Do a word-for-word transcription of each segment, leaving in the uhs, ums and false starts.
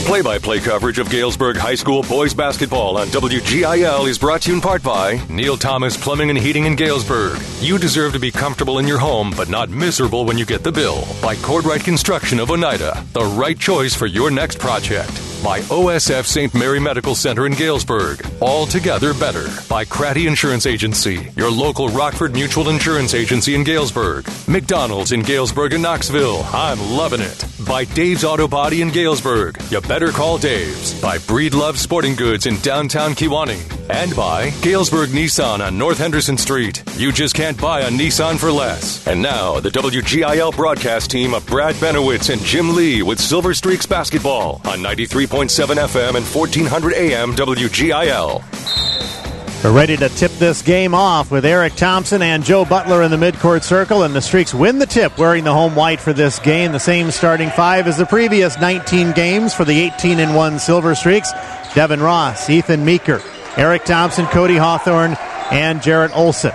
Play-by-play coverage of Galesburg High School boys basketball on W G I L is brought to you in part by Neil Thomas Plumbing and Heating in Galesburg. You deserve to be comfortable in your home, but not miserable when you get the bill. By Cordwright Construction of Oneida, the right choice for your next project. By O S F Saint Mary Medical Center in Galesburg, altogether better. By Cratty Insurance Agency, your local Rockford Mutual Insurance Agency in Galesburg. McDonald's in Galesburg and Knoxville, I'm loving it. By Dave's Auto Body in Galesburg, you better call Dave's. By Breedlove Sporting Goods in downtown Kewanee. And by Galesburg Nissan on North Henderson Street. You just can't buy a Nissan for less. And now, the W G I L broadcast team of Brad Benowitz and Jim Lee with Silver Streaks basketball on ninety-three point seven F M and fourteen hundred A M W G I L. We're ready to tip this game off with Eric Thompson and Joe Butler in the midcourt circle, and the Streaks win the tip wearing the home white for this game. The same starting five as the previous nineteen games for the eighteen and one Silver Streaks. Devin Ross, Ethan Meeker, Eric Thompson, Cody Hawthorne, and Jarrett Olson.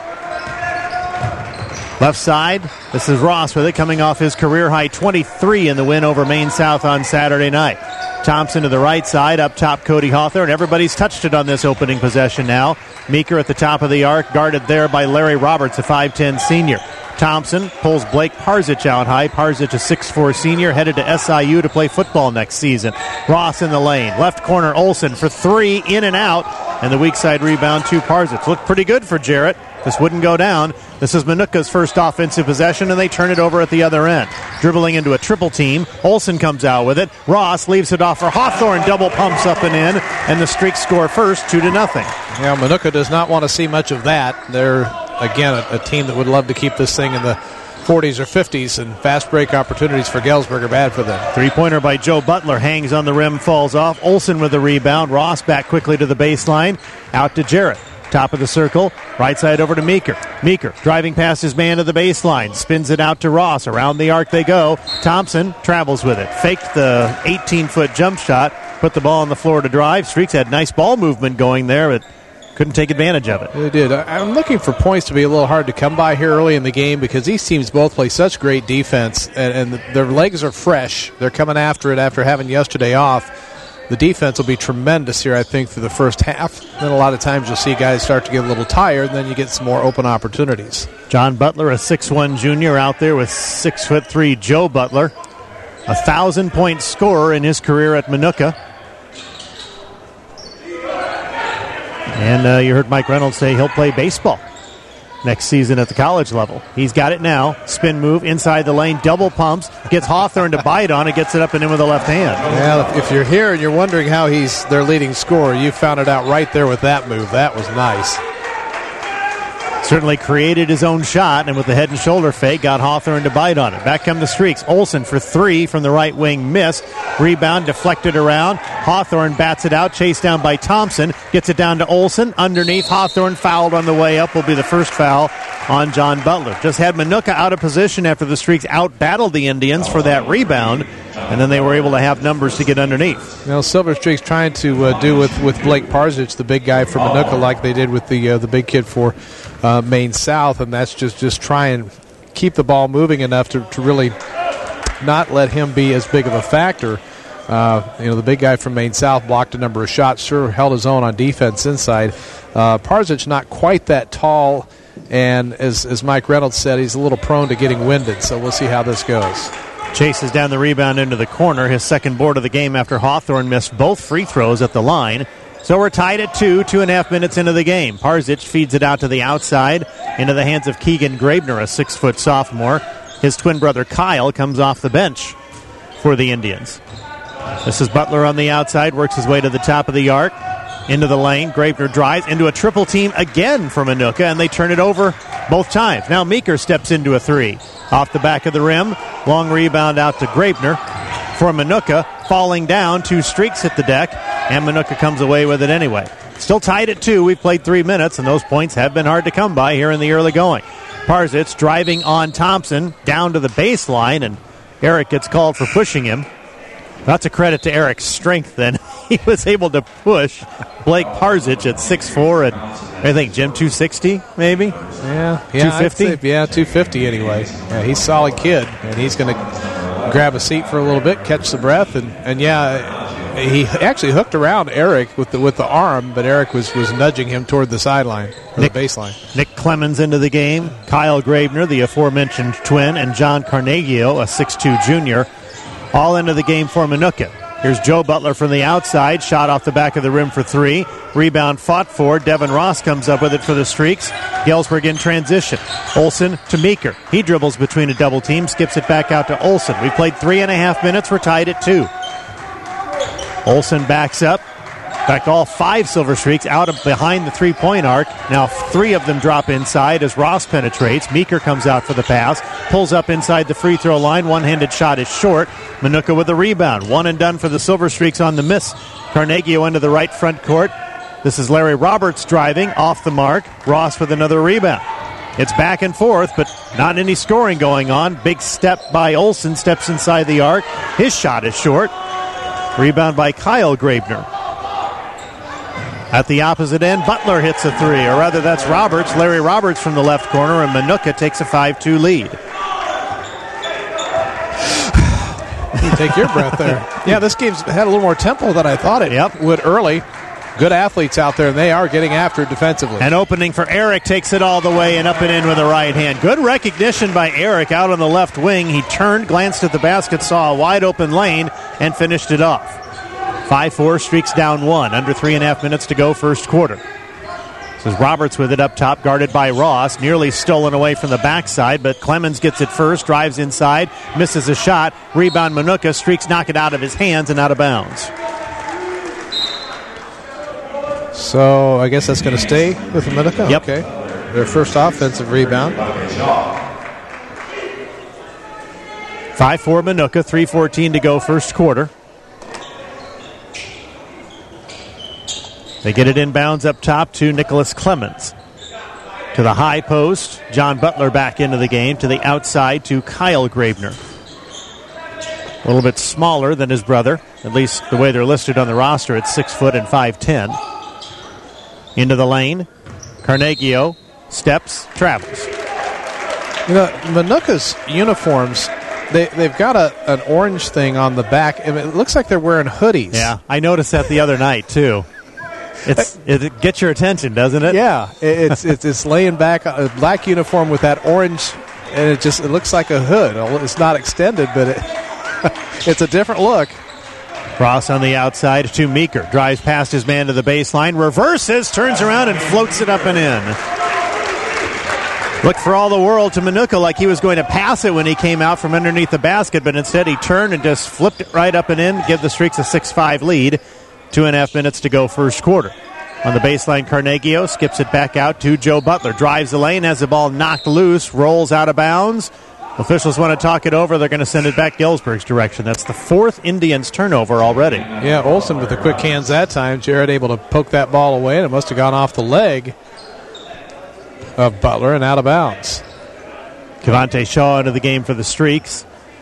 Left side, this is Ross with it, coming off his career-high twenty-three in the win over Maine South on Saturday night. Thompson to the right side, up top Cody Hawthorne. Everybody's touched it on this opening possession now. Meeker at the top of the arc, guarded there by Larry Roberts, a five ten senior. Thompson pulls Blake Parzich out high. Parzich, a six four senior, headed to S I U to play football next season. Ross in the lane. Left corner, Olson for three, in and out. And the weak side rebound to Parzich. Looked pretty good for Jarrett. This wouldn't go down. This is Minooka's first offensive possession, and they turn it over at the other end. Dribbling into a triple team. Olson comes out with it. Ross leaves it off for Hawthorne. Double pumps up and in, and the Streaks score first, two to nothing. Yeah, Minooka does not want to see much of that. They're, again, a, a team that would love to keep this thing in the forties or fifties, and fast break opportunities for Galesburg are bad for them. Three-pointer by Joe Butler. Hangs on the rim, falls off. Olson with the rebound. Ross back quickly to the baseline. Out to Jarrett. Top of the circle, right side over to Meeker. Meeker driving past his man to the baseline, spins it out to Ross. Around the arc they go. Thompson travels with it. Faked the eighteen-foot jump shot, put the ball on the floor to drive. Streaks had nice ball movement going there, but couldn't take advantage of it. They did. I'm looking for points to be a little hard to come by here early in the game because these teams both play such great defense, and, and their legs are fresh. They're coming after it after having yesterday off. The defense will be tremendous here, I think, through the first half. Then a lot of times you'll see guys start to get a little tired, and then you get some more open opportunities. John Butler, a six one junior, out there with six foot three Joe Butler. A one thousand point scorer in his career at Minooka. And uh, you heard Mike Reynolds say he'll play baseball next season at the college level. He's got it now. Spin move inside the lane, double pumps, gets Hawthorne to bite on it, gets it up and in with the left hand. Well, if you're here and you're wondering how he's their leading scorer, you found it out right there with that move. That was nice. Certainly created his own shot, and with the head and shoulder fake, got Hawthorne to bite on it. Back come the Streaks. Olson for three from the right wing, missed. Rebound deflected around. Hawthorne bats it out, chased down by Thompson. Gets it down to Olson. Underneath, Hawthorne fouled on the way up. Will be the first foul on John Butler. Just had Minooka out of position after the Streaks out-battled the Indians for that rebound, and then they were able to have numbers to get underneath. You know, Silver Streaks trying to uh, do with, with Blake Parzich, the big guy from Minooka, like they did with the uh, the big kid for uh, Maine South, and that's just, just try and keep the ball moving enough to, to really not let him be as big of a factor. Uh, you know, the big guy from Maine South blocked a number of shots, sure held his own on defense inside. Uh, Parzich not quite that tall, and as, as Mike Reynolds said, he's a little prone to getting winded, so we'll see how this goes. Chases down the rebound into the corner, his second board of the game after Hawthorne missed both free throws at the line. So we're tied at two, two and a half minutes into the game. Parzich feeds it out to the outside into the hands of Keegan Grabner, a six-foot sophomore. His twin brother Kyle comes off the bench for the Indians. This is Butler on the outside, works his way to the top of the arc, into the lane. Grabner drives into a triple team again for Minooka, and they turn it over both times. Now Meeker steps into a three. Off the back of the rim, long rebound out to Grabner for Minooka. Falling down, two Streaks hit the deck, and Minooka comes away with it anyway. Still tied at two. We've played three minutes, and those points have been hard to come by here in the early going. Parzich driving on Thompson down to the baseline, and Eric gets called for pushing him. That's a credit to Eric's strength then. He was able to push Blake Parzich at six four and I think, Jim, two sixty maybe? Yeah. yeah two fifty? Yeah, two fifty anyway. Yeah, he's a solid kid, and he's going to grab a seat for a little bit, catch the breath, and, and yeah, he actually hooked around Eric with the with the arm, but Eric was, was nudging him toward the sideline, or Nick, the baseline. Nick Clemens into the game, Kyle Graebner, the aforementioned twin, and John Carnegie, a six two junior, all into the game for Minooka. Here's Joe Butler from the outside, shot off the back of the rim for three. Rebound fought for. Devin Ross comes up with it for the Streaks. Galesburg in transition. Olsen to Meeker. He dribbles between a double team, skips it back out to Olsen. We played three and a half minutes. We're tied at two. Olsen backs up. In fact, all five Silver Streaks out of behind the three-point arc. Now three of them drop inside as Ross penetrates. Meeker comes out for the pass. Pulls up inside the free throw line. One-handed shot is short. Minooka with the rebound. One and done for the Silver Streaks on the miss. Carnegie into the right front court. This is Larry Roberts driving off the mark. Ross with another rebound. It's back and forth, but not any scoring going on. Big step by Olsen. Steps inside the arc. His shot is short. Rebound by Kyle Graebner. At the opposite end, Butler hits a three, or rather that's Roberts, Larry Roberts from the left corner, and Minooka takes a five two lead. You take your breath there. Yeah, this game's had a little more tempo than I thought it yep. would early. Good athletes out there, and they are getting after it defensively. An opening for Eric, takes it all the way and up and in with the right hand. Good recognition by Eric out on the left wing. He turned, glanced at the basket, saw a wide open lane, and finished it off. five four, Streaks down one. Under three and a half minutes to go first quarter. This is Roberts with it up top, guarded by Ross. Nearly stolen away from the backside, but Clemens gets it first, drives inside, misses a shot. Rebound Minooka. Streaks knock it out of his hands and out of bounds. So I guess that's going to stay with Minooka? Yep. Okay. Their first offensive rebound. five four Minooka, three fourteen to go first quarter. They get it inbounds up top to Nicholas Clemens. To the high post, John Butler back into the game. To the outside to Kyle Graebner. A little bit smaller than his brother, at least the way they're listed on the roster at six foot and five ten. Into the lane. Carnegie steps, travels. You know, Minooka's uniforms, they, they've got a, an orange thing on the back. I mean, it looks like they're wearing hoodies. Yeah, I noticed that the other night, too. It's, it gets your attention, doesn't it? Yeah, it's it's, it's laying back a black uniform with that orange, and it just it looks like a hood. It's not extended, but it, it's a different look. Ross on the outside to Meeker. Drives past his man to the baseline. Reverses, turns around, and floats it up and in. Looked for all the world to Minooka like he was going to pass it when he came out from underneath the basket, but instead he turned and just flipped it right up and in, give the Streaks a six five lead. Two and a half minutes to go first quarter. On the baseline, Carnegie skips it back out to Joe Butler. Drives the lane, has the ball knocked loose, rolls out of bounds. Officials want to talk it over. They're going to send it back Galesburg's direction. That's the fourth Indians turnover already. Yeah, Olsen with the quick hands that time. Jared able to poke that ball away, and it must have gone off the leg of Butler and out of bounds. Kevonte Shaw into the game for the Streaks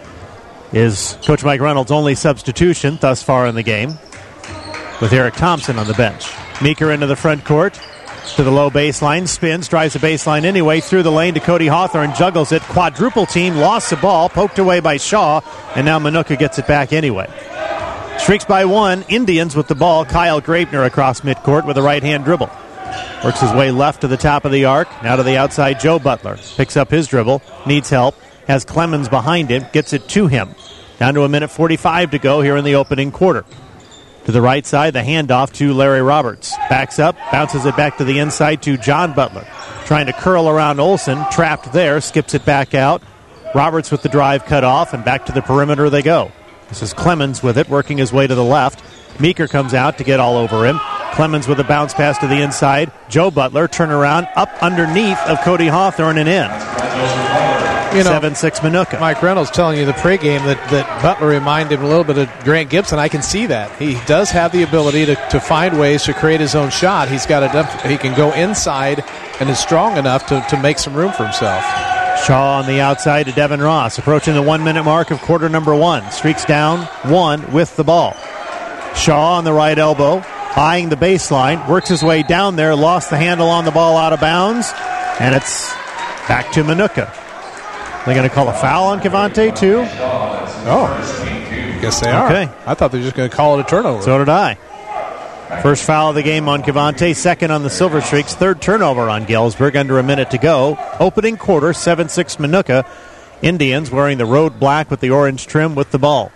is Coach Mike Reynolds' only substitution thus far in the game, with Eric Thompson on the bench. Meeker into the front court, to the low baseline, spins, drives the baseline anyway, through the lane to Cody Hawthorne, juggles it, quadruple team, lost the ball, poked away by Shaw, and now Minooka gets it back anyway. Streaks by one, Indians with the ball, Kyle Graebner across midcourt with a right-hand dribble. Works his way left to the top of the arc, now to the outside, Joe Butler. Picks up his dribble, needs help, has Clemens behind him, gets it to him. Down to a minute forty-five to go here in the opening quarter. To the right side, the handoff to Larry Roberts. Backs up, bounces it back to the inside to John Butler. Trying to curl around Olsen, trapped there, skips it back out. Roberts with the drive cut off, and back to the perimeter they go. This is Clemens with it, working his way to the left. Meeker comes out to get all over him. Clemens with a bounce pass to the inside. Joe Butler, turn around, up underneath of Cody Hawthorne and in. You know, seven six Minooka. Mike Reynolds telling you the pregame that, that Butler reminded him a little bit of Grant Gibson. I can see that. He does have the ability to, to find ways to create his own shot. He's got a, he can go inside and is strong enough to, to make some room for himself. Shaw on the outside to Devin Ross, approaching the one-minute mark of quarter number one. Streaks down one with the ball. Shaw on the right elbow, eyeing the baseline, works his way down there, lost the handle on the ball out of bounds, and it's back to Minooka. They're going to call a foul on Kevonte, too? Oh. I guess they are. Okay. I thought they were just going to call it a turnover. So did I. First foul of the game on Cavante, second on the Silver Streaks, third turnover on Galesburg, under a minute to go. Opening quarter, seven six Minooka. Indians wearing the road black with the orange trim with the ball.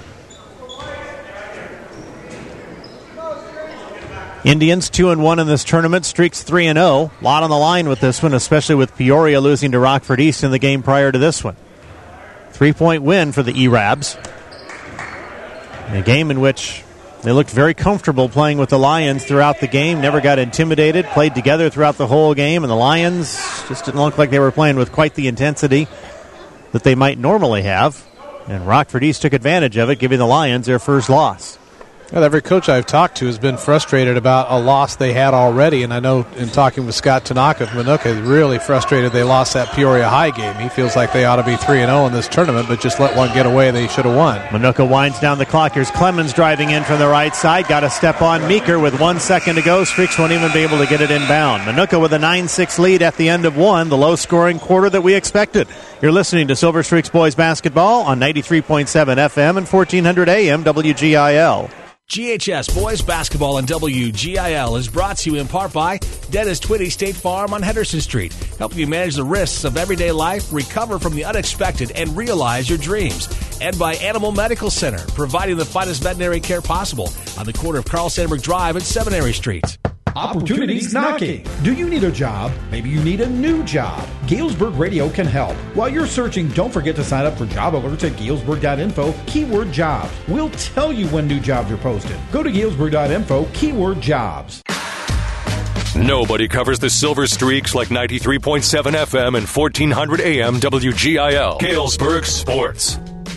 Indians two and one in this tournament, Streaks three and oh. A lot on the line with this one, especially with Peoria losing to Rockford East in the game prior to this one. Three-point win for the E-Rabs. In a game in which they looked very comfortable playing with the Lions throughout the game, never got intimidated, played together throughout the whole game, and the Lions just didn't look like they were playing with quite the intensity that they might normally have. And Rockford East took advantage of it, giving the Lions their first loss. Well, every coach I've talked to has been frustrated about a loss they had already, and I know in talking with Scott Tanaka of Minooka, he's really frustrated they lost that Peoria High game. He feels like they ought to be three and oh in this tournament, but just let one get away, they should have won. Minooka winds down the clock. Here's Clemens driving in from the right side. Got a step on Meeker with one second to go. Streaks won't even be able to get it inbound. Minooka with a nine six lead at the end of one, the low-scoring quarter that we expected. You're listening to Silver Streaks Boys Basketball on ninety-three point seven F M and fourteen hundred A M W G I L. G H S Boys Basketball on W G I L is brought to you in part by Dennis Twitty State Farm on Henderson Street, helping you manage the risks of everyday life, recover from the unexpected, and realize your dreams. And by Animal Medical Center, providing the finest veterinary care possible on the corner of Carl Sandburg Drive and Seminary Street. Opportunities knocking. Do you need a job? Maybe you need a new job. Galesburg Radio can help. While you're searching, don't forget to sign up for job alerts at galesburg dot info, keyword jobs. We'll tell you when new jobs are posted. Go to galesburg dot info, keyword jobs. Nobody covers the Silver Streaks like ninety-three point seven F M and fourteen hundred A M W G I L. Galesburg Sports.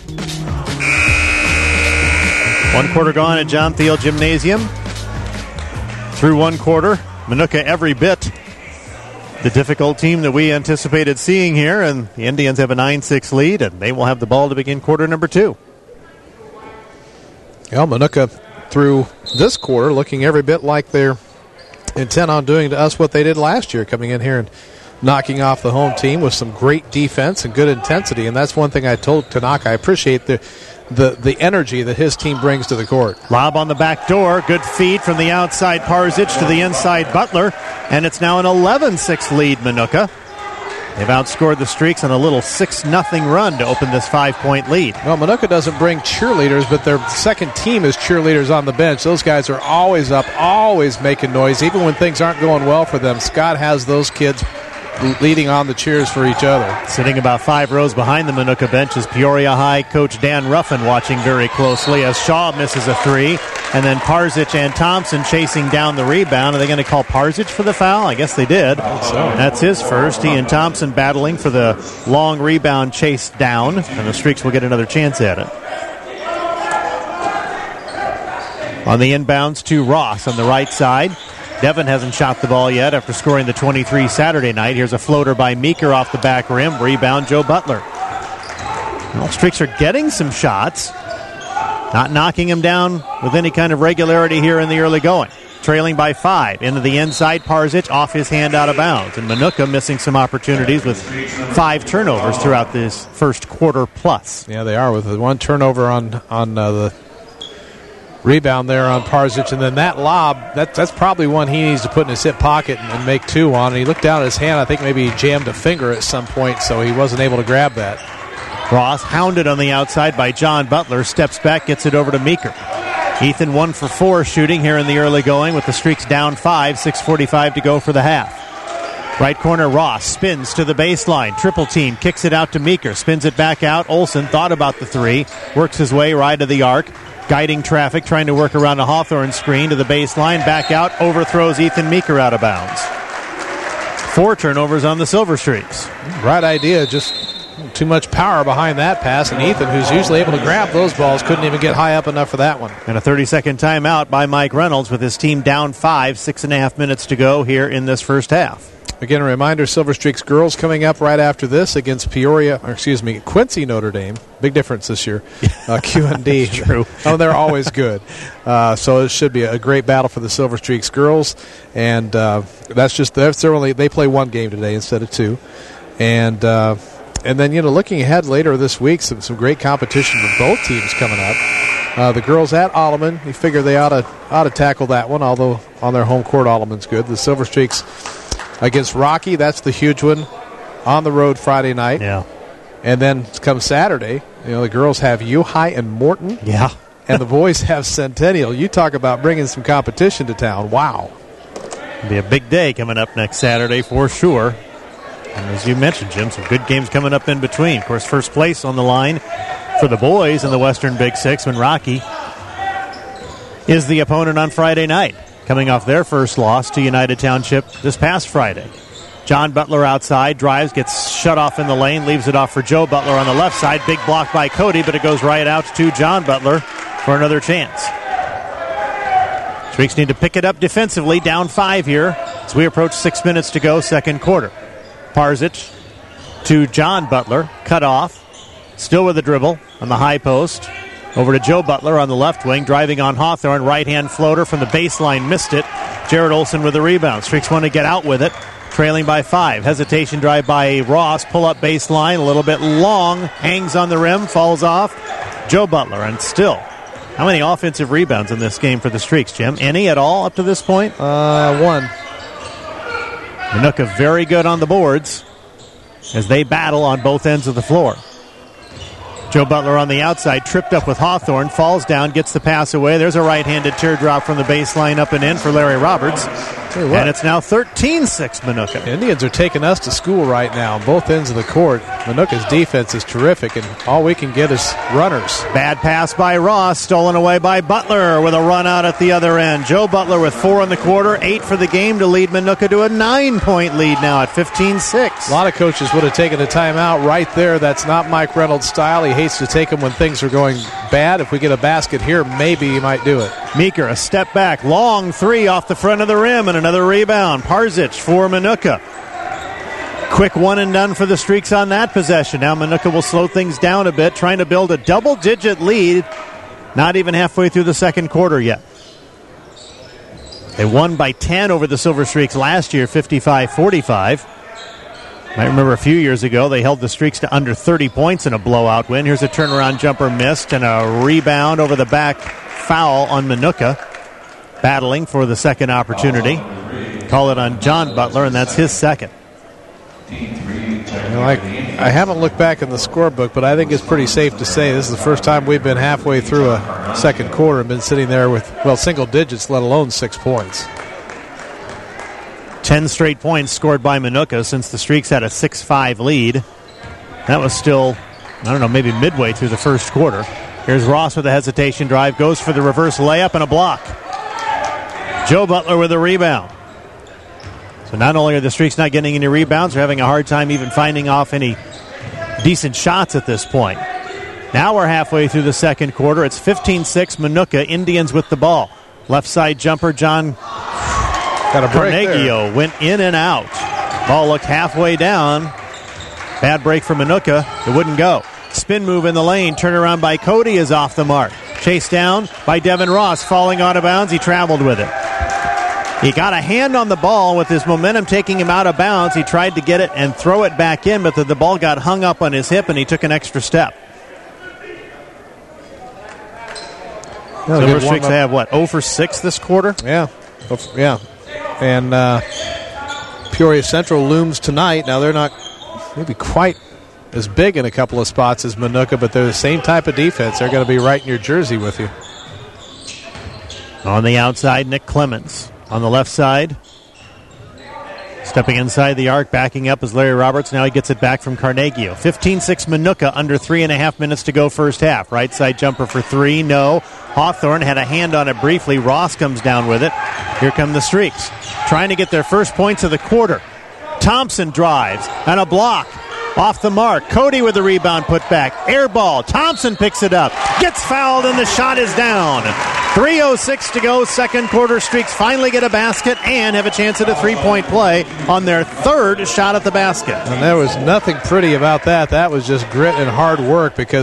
One quarter gone at John Thiel Gymnasium. Through one quarter, Minooka every bit the difficult team that we anticipated seeing here, and the Indians have a nine six lead, and they will have the ball to begin quarter number two. Well, Minooka through this quarter looking every bit like they're intent on doing to us what they did last year, coming in here and knocking off the home team with some great defense and good intensity, and that's one thing I told Tanaka. I appreciate the the the energy that his team brings to the court. Lob on the back door. Good feed from the outside Parzic to the inside Butler. And it's now an eleven six lead, Minooka. They've outscored the Streaks on a little six nothing run to open this five-point lead. Well, Minooka doesn't bring cheerleaders, but their second team is cheerleaders on the bench. Those guys are always up, always making noise, even when things aren't going well for them. Scott has those kids leading on the cheers for each other. Sitting about five rows behind the Minooka bench is Peoria High coach Dan Ruffin, watching very closely as Shaw misses a three, and then Parzic and Thompson chasing down the rebound. Are they going to call Parzic for the foul? I guess they did. So. That's his first. He and Thompson battling for the long rebound chase down, and the Streaks will get another chance at it. On the inbounds to Ross on the right side. Devin hasn't shot the ball yet after scoring the twenty-three Saturday night. Here's a floater by Meeker off the back rim. Rebound, Joe Butler. Well, Streaks are getting some shots. Not knocking him down with any kind of regularity here in the early going. Trailing by five. Into the inside, Parzic off his hand out of bounds. And Minooka missing some opportunities with five turnovers throughout this first quarter plus. Yeah, they are, with one turnover on, on uh, the rebound there on Parzic, and then that lob, that, that's probably one he needs to put in his hip pocket and, and make two on. And he looked down at his hand. I think maybe he jammed a finger at some point, so he wasn't able to grab that. Ross, hounded on the outside by John Butler, steps back, gets it over to Meeker. Ethan one for four shooting here in the early going with the Streaks down five, six forty-five to go for the half. Right corner, Ross spins to the baseline. Triple team, kicks it out to Meeker, spins it back out. Olsen thought about the three, works his way right to the arc. Guiding traffic, trying to work around a Hawthorne screen to the baseline, back out, overthrows Ethan Meeker out of bounds. Four turnovers on the Silver Streaks. Right idea, just too much power behind that pass, and Ethan, who's usually able to grab those balls, couldn't even get high up enough for that one. And a thirty-second timeout by Mike Reynolds with his team down five, six and a half minutes to go here in this first half. Again, a reminder, Silver Streaks girls coming up right after this against Peoria, or excuse me, Quincy Notre Dame. Big difference this year. Uh, Q and D. True. Oh, they're always good. Uh, so it should be a great battle for the Silver Streaks girls. And uh, that's just, that's their only, they play one game today instead of two. And uh, and then, you know, looking ahead later this week, some, some great competition for both teams coming up. Uh, the girls at Alleman, you figure they ought to ought to tackle that one, although on their home court, Alleman's good. The Silver Streaks against Rocky, that's the huge one on the road Friday night. Yeah. And then come Saturday, you know, the girls have U-High and Morton. Yeah. And the boys have Centennial. You talk about bringing some competition to town. Wow. It'll be a big day coming up next Saturday for sure. And as you mentioned, Jim, some good games coming up in between. Of course, first place on the line for the boys in the Western Big Six when Rocky is the opponent on Friday night, coming off their first loss to United Township this past Friday. John Butler outside, drives, gets shut off in the lane, leaves it off for Joe Butler on the left side. Big block by Cody, but it goes right out to John Butler for another chance. Streaks need to pick it up defensively, down five here as we approach six minutes to go, second quarter. Parzic to John Butler, cut off, still with the dribble on the high post. Over to Joe Butler on the left wing, driving on Hawthorne, right-hand floater from the baseline, missed it. Jared Olson with the rebound. Streaks want to get out with it, trailing by five. Hesitation drive by Ross, pull-up baseline, a little bit long, hangs on the rim, falls off. Joe Butler, and still, how many offensive rebounds in this game for the Streaks, Jim? Any at all up to this point? Uh, one. Minooka very good on the boards as they battle on both ends of the floor. Joe Butler on the outside, tripped up with Hawthorne, falls down, gets the pass away. There's a right-handed teardrop from the baseline up and in for Larry Roberts. And it's now thirteen six Minooka. Indians are taking us to school right now on both ends of the court. Minooka's defense is terrific, and all we can get is runners. Bad pass by Ross, stolen away by Butler with a run out at the other end. Joe Butler with four in the quarter, eight for the game to lead Minooka to a nine-point lead now at fifteen six. A lot of coaches would have taken a timeout right there. That's not Mike Reynolds' style. He hates to take them when things are going bad. If we get a basket here, maybe he might do it. Meeker, a step back, long three off the front of the rim, and another rebound. Parzic for Minooka. Quick one and done for the Streaks on that possession. Now Minooka will slow things down a bit, trying to build a double-digit lead. Not even halfway through the second quarter yet. They won by ten over the Silver Streaks last year, fifty-five forty-five. Might remember a few years ago, they held the Streaks to under thirty points in a blowout win. Here's a turnaround jumper missed and a rebound over the back foul on Minooka. Battling for the second opportunity. Call it on John Butler, and that's his second. You know, I, I haven't looked back in the scorebook, but I think it's pretty safe to say this is the first time we've been halfway through a second quarter and been sitting there with, well, single digits, let alone six points. Ten straight points scored by Minooka since the Streaks had a six five lead. That was still, I don't know, maybe midway through the first quarter. Here's Ross with a hesitation drive, goes for the reverse layup and a block. Joe Butler with a rebound. So not only are the Streaks not getting any rebounds, they're having a hard time even finding off any decent shots at this point. Now we're halfway through the second quarter. It's fifteen six Minooka, Indians with the ball. Left side jumper, John Got a break Carnegie went in and out. Ball looked halfway down. Bad break for Minooka. It wouldn't go. Spin move in the lane. Turnaround by Cody is off the mark. Chased down by Devin Ross. Falling out of bounds. He traveled with it. He got a hand on the ball with his momentum taking him out of bounds. He tried to get it and throw it back in, but the, the ball got hung up on his hip and he took an extra step. No, Silver Streaks have, what, zero for six this quarter? Yeah. Yeah. And uh, Peoria Central looms tonight. Now, they're not maybe quite as big in a couple of spots as Minooka, but they're the same type of defense. They're going to be right in your jersey with you. On the outside, Nick Clemens. On the left side, stepping inside the arc, backing up is Larry Roberts. Now he gets it back from Carnegie. fifteen six Minooka, under three and a half minutes to go first half. Right side jumper for three, no. Hawthorne had a hand on it briefly. Ross comes down with it. Here come the Streaks, trying to get their first points of the quarter. Thompson drives, and a block. Off the mark. Cody with the rebound put back. Air ball. Thompson picks it up. Gets fouled, and the shot is down. three oh six to go. Second quarter. Streaks finally get a basket and have a chance at a three-point play on their third shot at the basket. And there was nothing pretty about that. That was just grit and hard work because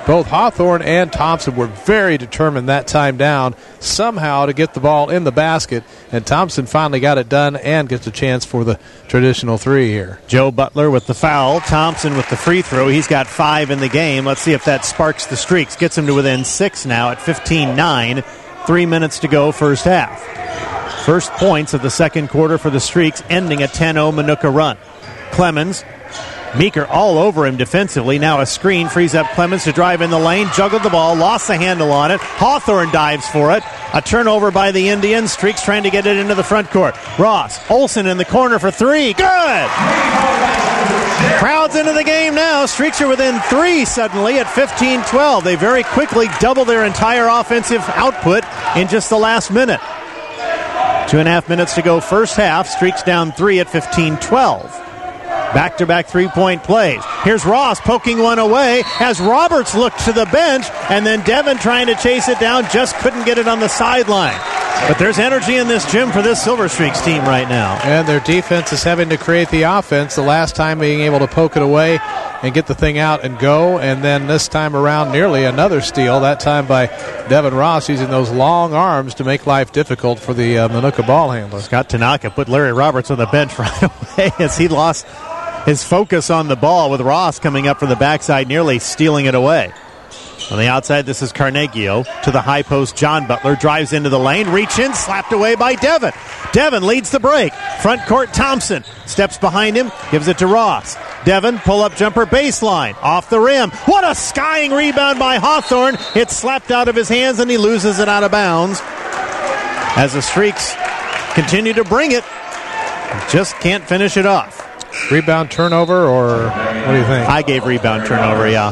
both Hawthorne and Thompson were very determined that time down somehow to get the ball in the basket, and Thompson finally got it done and gets a chance for the traditional three here. Joe Butler with the foul, Thompson with the free throw. He's got five in the game. Let's see if that sparks the streaks. Gets him to within six now at fifteen nine. Three minutes to go, first half. First points of the second quarter for the Streaks, ending a ten oh Minooka run. Clemens, Meeker all over him defensively. Now a screen frees up Clemens to drive in the lane. Juggled the ball, lost the handle on it. Hawthorne dives for it. A turnover by the Indians. Streaks trying to get it into the front court. Ross, Olsen in the corner for three. Good! Crowds into the game now. Streaks are within three suddenly at fifteen twelve. They very quickly double their entire offensive output in just the last minute. Two and a half minutes to go first half. Streaks down three at fifteen twelve. Back-to-back three-point plays. Here's Ross poking one away as Roberts looked to the bench, and then Devin trying to chase it down, just couldn't get it on the sideline. But there's energy in this gym for this Silver Streaks team right now. And their defense is having to create the offense. The last time being able to poke it away and get the thing out and go, and then this time around nearly another steal, that time by Devin Ross using those long arms to make life difficult for the uh, Minooka ball handler. Scott Tanaka put Larry Roberts on the bench right away as he lost his focus on the ball with Ross coming up from the backside, nearly stealing it away. On the outside, this is Carnegie to the high post. John Butler drives into the lane, reach in, slapped away by Devin. Devin leads the break. Front court, Thompson steps behind him, gives it to Ross. Devin, pull-up jumper, baseline, off the rim. What a skying rebound by Hawthorne. It's slapped out of his hands, and he loses it out of bounds. As the Streaks continue to bring it, just can't finish it off. Rebound turnover, or what do you think? I gave rebound turnover, yeah.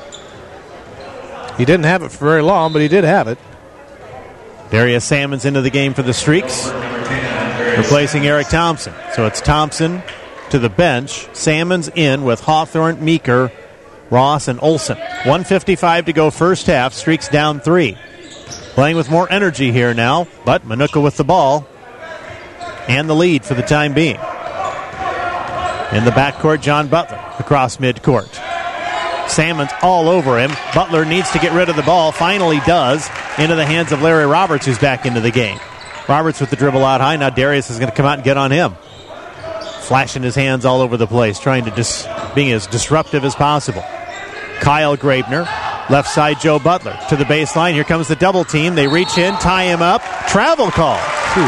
He didn't have it for very long, but he did have it. Darius Salmons into the game for the Streaks, replacing Eric Thompson. So it's Thompson to the bench. Salmons in with Hawthorne, Meeker, Ross, and Olsen. one fifty-five to go first half. Streaks down three. Playing with more energy here now, but Minooka with the ball and the lead for the time being. In the backcourt, John Butler across midcourt. Salmons all over him. Butler needs to get rid of the ball. Finally does. Into the hands of Larry Roberts, who's back into the game. Roberts with the dribble out high. Now Darius is going to come out and get on him. Flashing his hands all over the place, trying to dis- being as disruptive as possible. Kyle Grabner, left side Joe Butler to the baseline. Here comes the double team. They reach in, tie him up. Travel call.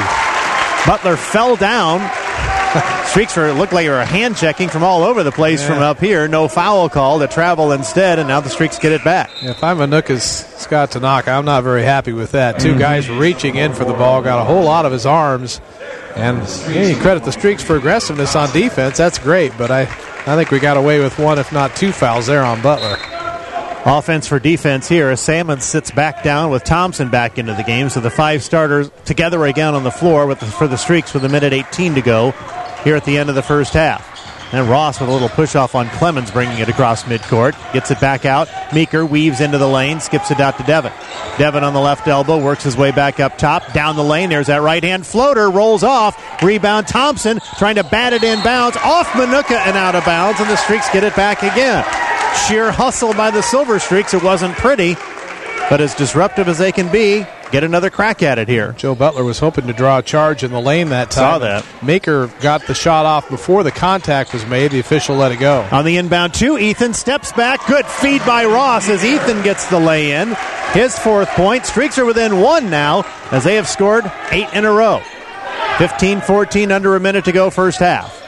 Whew. Butler fell down. Streaks were looked like they were hand checking from all over the place. Yeah. From up here. No foul call to travel instead, and now the Streaks get it back. Yeah, if I'm Minooka's Scott Tanaka, I'm not very happy with that. Two mm-hmm. guys reaching in for the ball, got a whole lot of his arms, and yeah, you credit the Streaks for aggressiveness on defense. That's great, but I, I think we got away with one, if not two fouls there on Butler. Offense for defense here as Salmons sits back down with Thompson back into the game. So the five starters together again on the floor with the, for the Streaks with a minute eighteen to go here at the end of the first half. And Ross with a little push-off on Clemens, bringing it across midcourt. Gets it back out. Meeker weaves into the lane, skips it out to Devin. Devin on the left elbow, works his way back up top. Down the lane, there's that right-hand floater, rolls off. Rebound Thompson, trying to bat it in bounds. Off Minooka and out of bounds, and the Streaks get it back again. Sheer hustle by the Silver Streaks. It wasn't pretty, but as disruptive as they can be, get another crack at it here. Joe Butler was hoping to draw a charge in the lane that time. Saw that. Meeker got the shot off before the contact was made. The official let it go. On the inbound two, Ethan steps back. Good feed by Ross as Ethan gets the lay-in. His fourth point. Streaks are within one now as they have scored eight in a row. fifteen fourteen, under a minute to go first half.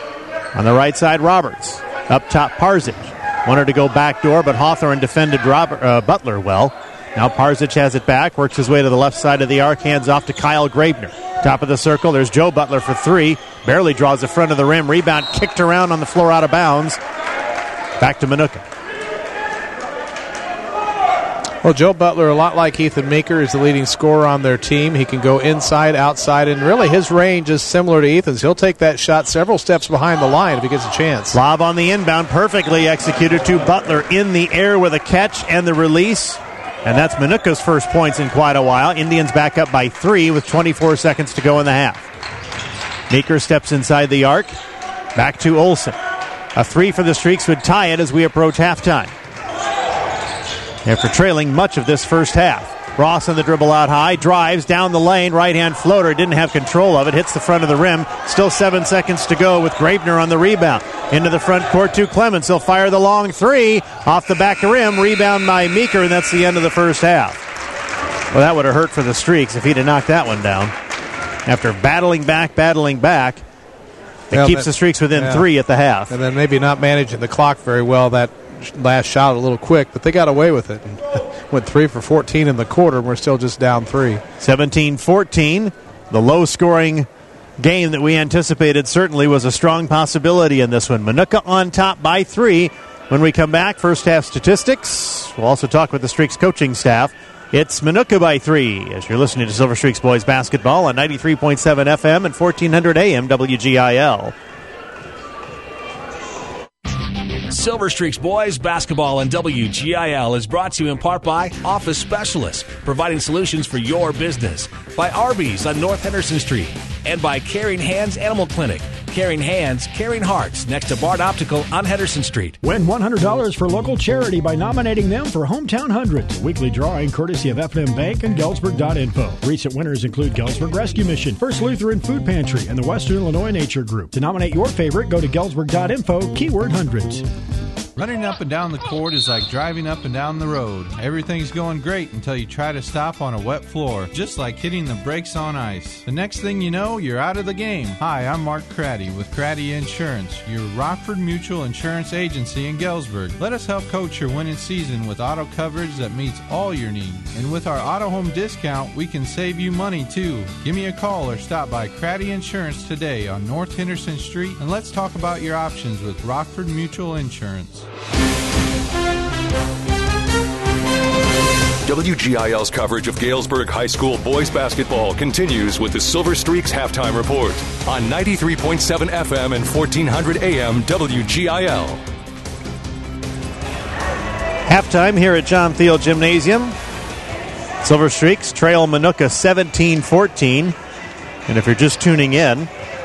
On the right side, Roberts. Up top, Parzic. Wanted to go backdoor, but Hawthorne defended Robert, uh, Butler well. Now Parzic has it back, works his way to the left side of the arc, hands off to Kyle Grabner. Top of the circle, there's Joe Butler for three. Barely draws the front of the rim. Rebound kicked around on the floor out of bounds. Back to Minooka. Well, Joe Butler, a lot like Ethan Meeker, is the leading scorer on their team. He can go inside, outside, and really his range is similar to Ethan's. He'll take that shot several steps behind the line if he gets a chance. Lob on the inbound, perfectly executed to Butler in the air with a catch and the release. And that's Minooka's first points in quite a while. Indians back up by three with twenty-four seconds to go in the half. Meeker steps inside the arc. Back to Olsen. A three for the Streaks would tie it as we approach halftime. after trailing much of this first half. Ross on the dribble out high, drives down the lane, right-hand floater, didn't have control of it, hits the front of the rim. Still seven seconds to go with Gravener on the rebound. Into the front court to Clemens. He'll fire the long three off the back of rim. Rebound by Meeker, and that's the end of the first half. Well, that would have hurt for the Streaks if he'd have knocked that one down. After battling back, battling back, it well, keeps that, the Streaks within yeah. three at the half. And then maybe not managing the clock very well, that last shot a little quick, but they got away with it. And went three for fourteen in the quarter, and we're still just down three. seventeen fourteen, the low-scoring game that we anticipated certainly was a strong possibility in this one. Minooka on top by three. When we come back, first half statistics. We'll also talk with the Streaks coaching staff. It's Minooka by three as you're listening to Silver Streaks Boys Basketball on ninety-three point seven F M and fourteen hundred A M W G I L. Silver Streaks Boys Basketball on W G I L is brought to you in part by Office Specialists, providing solutions for your business, by Arby's on North Henderson Street, and by Caring Hands Animal Clinic. Caring Hands, Caring Hearts, next to Bard Optical on Henderson Street. Win one hundred dollars for local charity by nominating them for Hometown Hundreds. Weekly drawing courtesy of F and M Bank and Galesburg dot info. Recent winners include Galesburg Rescue Mission, First Lutheran Food Pantry, and the Western Illinois Nature Group. To nominate your favorite, go to Galesburg dot info, keyword hundreds. Running up and down the court is like driving up and down the road. Everything's going great until you try to stop on a wet floor, just like hitting the brakes on ice. The next thing you know, you're out of the game. Hi, I'm Mark Craddy with Craddy Insurance, your Rockford Mutual Insurance Agency in Galesburg. Let us help coach your winning season with auto coverage that meets all your needs. And with our auto home discount, we can save you money too. Give me a call or stop by Craddy Insurance today on North Henderson Street, and let's talk about your options with Rockford Mutual Insurance. W G I L's coverage of Galesburg High School boys basketball continues with the Silver Streaks Halftime Report on ninety-three point seven F M and fourteen hundred A M W G I L. Halftime here at John Thiel Gymnasium. Silver Streaks trail Minooka seventeen fourteen. And if you're just tuning in,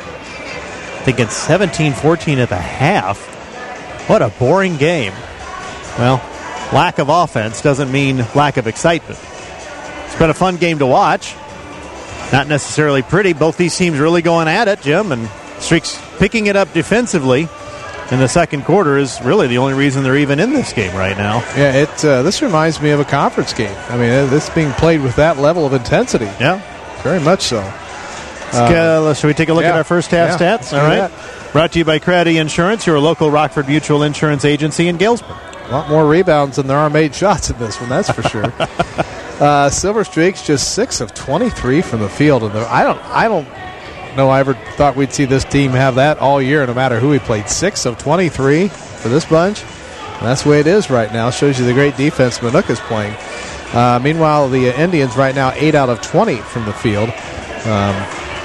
I think it's seventeen fourteen at the half. What a boring game. Well, lack of offense doesn't mean lack of excitement. It's been a fun game to watch. Not necessarily pretty. Both these teams really going at it, Jim, and Streaks picking it up defensively in the second quarter is really the only reason they're even in this game right now. Yeah, it. Uh, this reminds me of a conference game. I mean, uh, this being played with that level of intensity. Yeah. Very much so. Uh, uh, should we take a look yeah. at our first half yeah, stats? All right. That. Brought to you by Craddy Insurance, your local Rockford Mutual Insurance Agency in Galesburg. A lot more rebounds than there are made shots in this one, that's for sure. uh, Silver Streaks just six of twenty-three from the field, and I don't, I don't know. I ever thought we'd see this team have that all year, no matter who we played. Six of twenty-three for this bunch. And that's the way it is right now. Shows you the great defense Minooka's playing. Uh, meanwhile, the Indians right now eight out of twenty from the field. Um,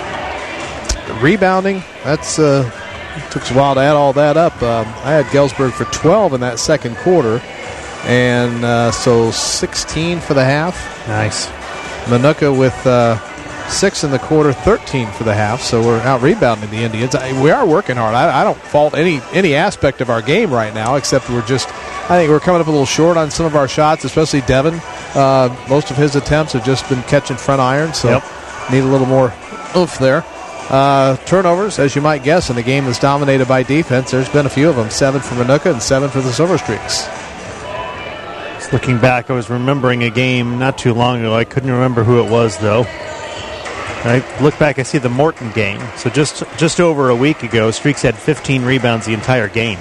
rebounding, that's. Uh, Took us a while to add all that up. Um, I had Galesburg for twelve in that second quarter, and uh, so sixteen for the half. Nice. Minooka with uh, six in the quarter, thirteen for the half. So we're out rebounding the Indians. I, we are working hard. I, I don't fault any any aspect of our game right now, except we're just. I think we're coming up a little short on some of our shots, especially Devin. Uh, most of his attempts have just been catching front iron, so yep. Need a little more oomph there. Uh, turnovers, as you might guess, in a game that's dominated by defense. There's been a few of them. Seven for Minooka and seven for the Silver Streaks. Just looking back, I was remembering a game not too long ago. I couldn't remember who it was, though. I look back, I see the Morton game. So just just over a week ago, Streaks had fifteen rebounds the entire game.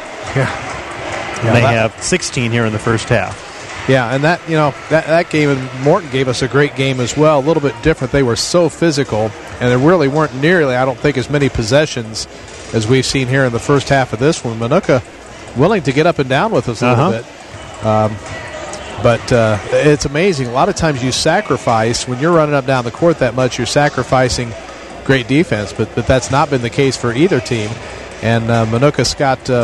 Yeah. And yeah they that, have sixteen here in the first half. Yeah, and that, you know, that, that game, and Morton gave us a great game as well. A little bit different. They were so physical, and there really weren't nearly, I don't think, as many possessions as we've seen here in the first half of this one. Minooka willing to get up and down with us a uh-huh. little bit. Um, but uh, it's amazing. A lot of times you sacrifice, when you're running up down the court that much, you're sacrificing great defense, but, but that's not been the case for either team. And uh, Minooka Scott, uh,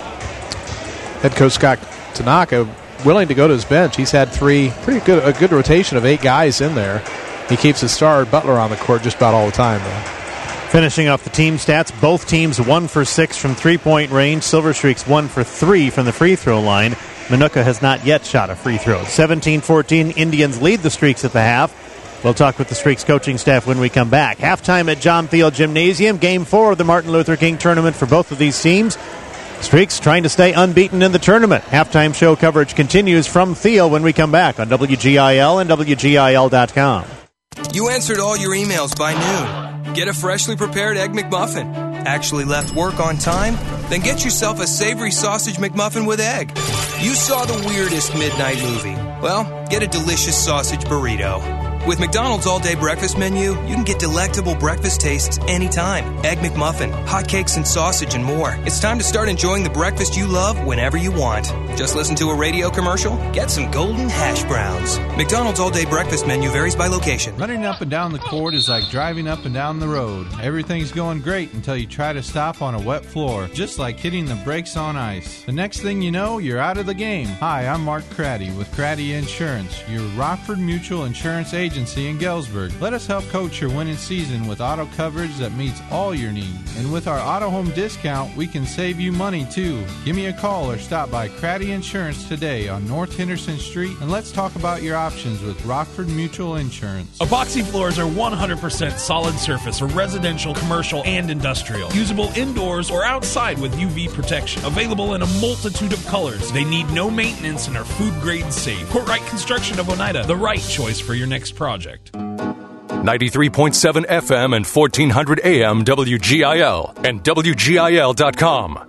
head coach Scott Tanaka, willing to go to his bench. He's had three pretty good a good rotation of eight guys in there. He keeps his star Butler on the court just about all the time, though. Finishing off the team stats, both teams one for six from three-point range. Silver Streaks one for three from the free throw line. Minooka has not yet shot a free throw. seventeen fourteen, Indians lead the Streaks at the half. We'll talk with the Streaks coaching staff when we come back. Halftime at John Thiel Gymnasium. Game four of the Martin Luther King tournament for both of these teams. Streaks trying to stay unbeaten in the tournament. Halftime show coverage continues from Thiel when we come back on W G I L and W G I L dot com. You answered all your emails by noon. Get a freshly prepared Egg McMuffin. Actually left work on time? Then get yourself a savory sausage McMuffin with egg. You saw the weirdest midnight movie. Well, get a delicious sausage burrito. With McDonald's all-day breakfast menu, you can get delectable breakfast tastes anytime. Egg McMuffin, hotcakes and sausage and more. It's time to start enjoying the breakfast you love whenever you want. Just listen to a radio commercial? Get some golden hash browns. McDonald's all-day breakfast menu varies by location. Running up and down the court is like driving up and down the road. Everything's going great until you try to stop on a wet floor, just like hitting the brakes on ice. The next thing you know, you're out of the game. Hi, I'm Mark Craddy with Craddy Insurance, your Rockford Mutual Insurance Agency in Galesburg. Let us help coach your winning season with auto coverage that meets all your needs. And with our auto home discount, we can save you money too. Give me a call or stop by Craddy Insurance today on North Henderson Street and let's talk about your options with Rockford Mutual Insurance. Epoxy floors are one hundred percent solid surface for residential, commercial, and industrial. Usable indoors or outside with U V protection. Available in a multitude of colors. They need no maintenance and are food grade safe. Courtright Construction of Oneida, the right choice for your next project. ninety-three point seven F M and fourteen hundred A M W G I L and W G I L dot com.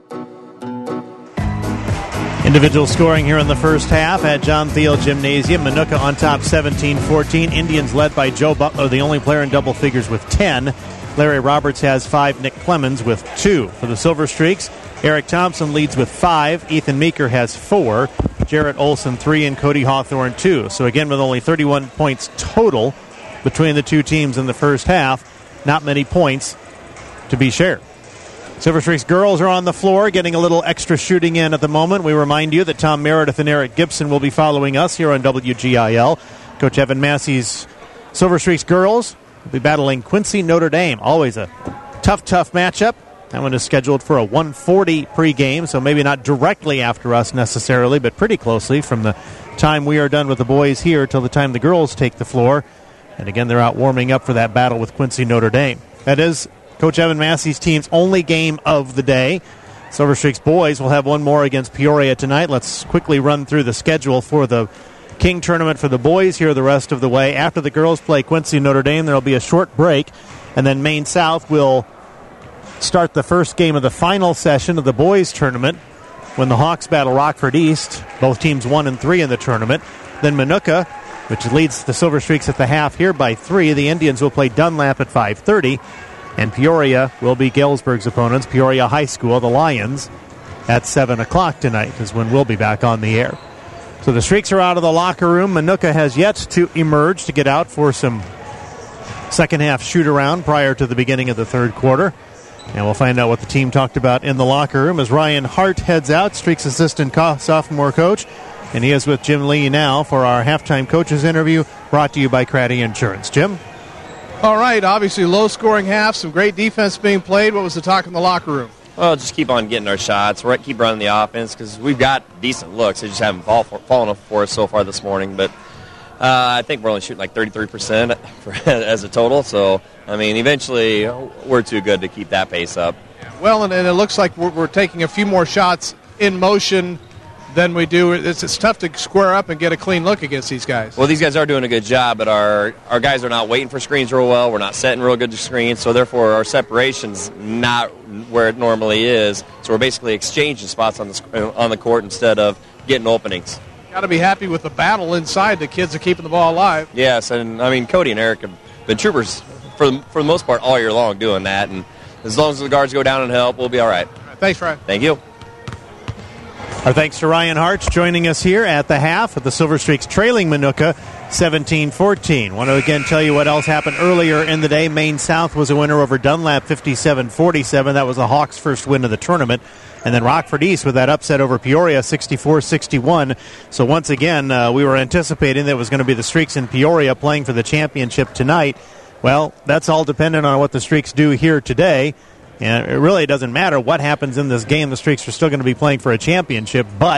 Individual scoring here in the first half at John Thiel Gymnasium. Minooka on top seventeen fourteen. Indians led by Joe Butler, the only player in double figures with ten. Larry Roberts has five. Nick Clemens with two. For the Silver Streaks, Eric Thompson leads with five. Ethan Meeker has four. Jarrett Olson three and Cody Hawthorne two. So again, with only thirty-one points total between the two teams in the first half, not many points to be shared. Silver Streaks girls are on the floor getting a little extra shooting in at the moment. We remind you that Tom Meredith and Eric Gibson will be following us here on W G I L. Coach Evan Massey's Silver Streaks girls will be battling Quincy Notre Dame. Always a tough, tough matchup. That one is scheduled for a one forty pregame, so maybe not directly after us necessarily, but pretty closely from the time we are done with the boys here till the time the girls take the floor. And again, they're out warming up for that battle with Quincy Notre Dame. That is Coach Evan Massey's team's only game of the day. Silver Streaks boys will have one more against Peoria tonight. Let's quickly run through the schedule for the King tournament for the boys here the rest of the way. After the girls play Quincy Notre Dame, there will be a short break, and then Maine South will start the first game of the final session of the boys tournament when the Hawks battle Rockford East. Both teams one and three in the tournament. Then Minooka, which leads the Silver Streaks at the half here by three. The Indians will play Dunlap at five thirty. And Peoria will be Galesburg's opponents, Peoria High School, the Lions, at seven o'clock tonight is when we'll be back on the air. So the Streaks are out of the locker room. Minooka has yet to emerge to get out for some second-half shoot-around prior to the beginning of the third quarter. And we'll find out what the team talked about in the locker room as Ryan Hart heads out, Streaks assistant co- sophomore coach. And he is with Jim Lee now for our halftime coaches interview, brought to you by Craddy Insurance. Jim? All right, obviously low-scoring half, some great defense being played. What was the talk in the locker room? Well, just keep on getting our shots, right? Keep running the offense because we've got decent looks. They just haven't fall for, fallen for us so far this morning. But uh, I think we're only shooting like thirty-three percent for, as a total. So, I mean, eventually we're too good to keep that pace up. Well, and, and it looks like we're, we're taking a few more shots in motion than we do. It's, it's tough to square up and get a clean look against these guys. Well, these guys are doing a good job, but our, our guys are not waiting for screens real well. We're not setting real good screens, so therefore our separation's not where it normally is. So we're basically exchanging spots on the on the court instead of getting openings. Got to be happy with the battle inside. The kids are keeping the ball alive. Yes, and I mean Cody and Eric have been troopers for the, for the most part all year long doing that, and as long as the guards go down and help, we'll be all right. All right, thanks, Ryan. Thank you. Our thanks to Ryan Hartz joining us here at the half with the Silver Streaks trailing Minooka seventeen fourteen. Want to again tell you what else happened earlier in the day. Maine South was a winner over Dunlap fifty-seven forty-seven. That was the Hawks' first win of the tournament. And then Rockford East with that upset over Peoria sixty-four sixty-one. So once again, uh, we were anticipating that it was going to be the Streaks in Peoria playing for the championship tonight. Well, that's all dependent on what the Streaks do here today. And it really doesn't matter what happens in this game. The Streaks are still going to be playing for a championship, but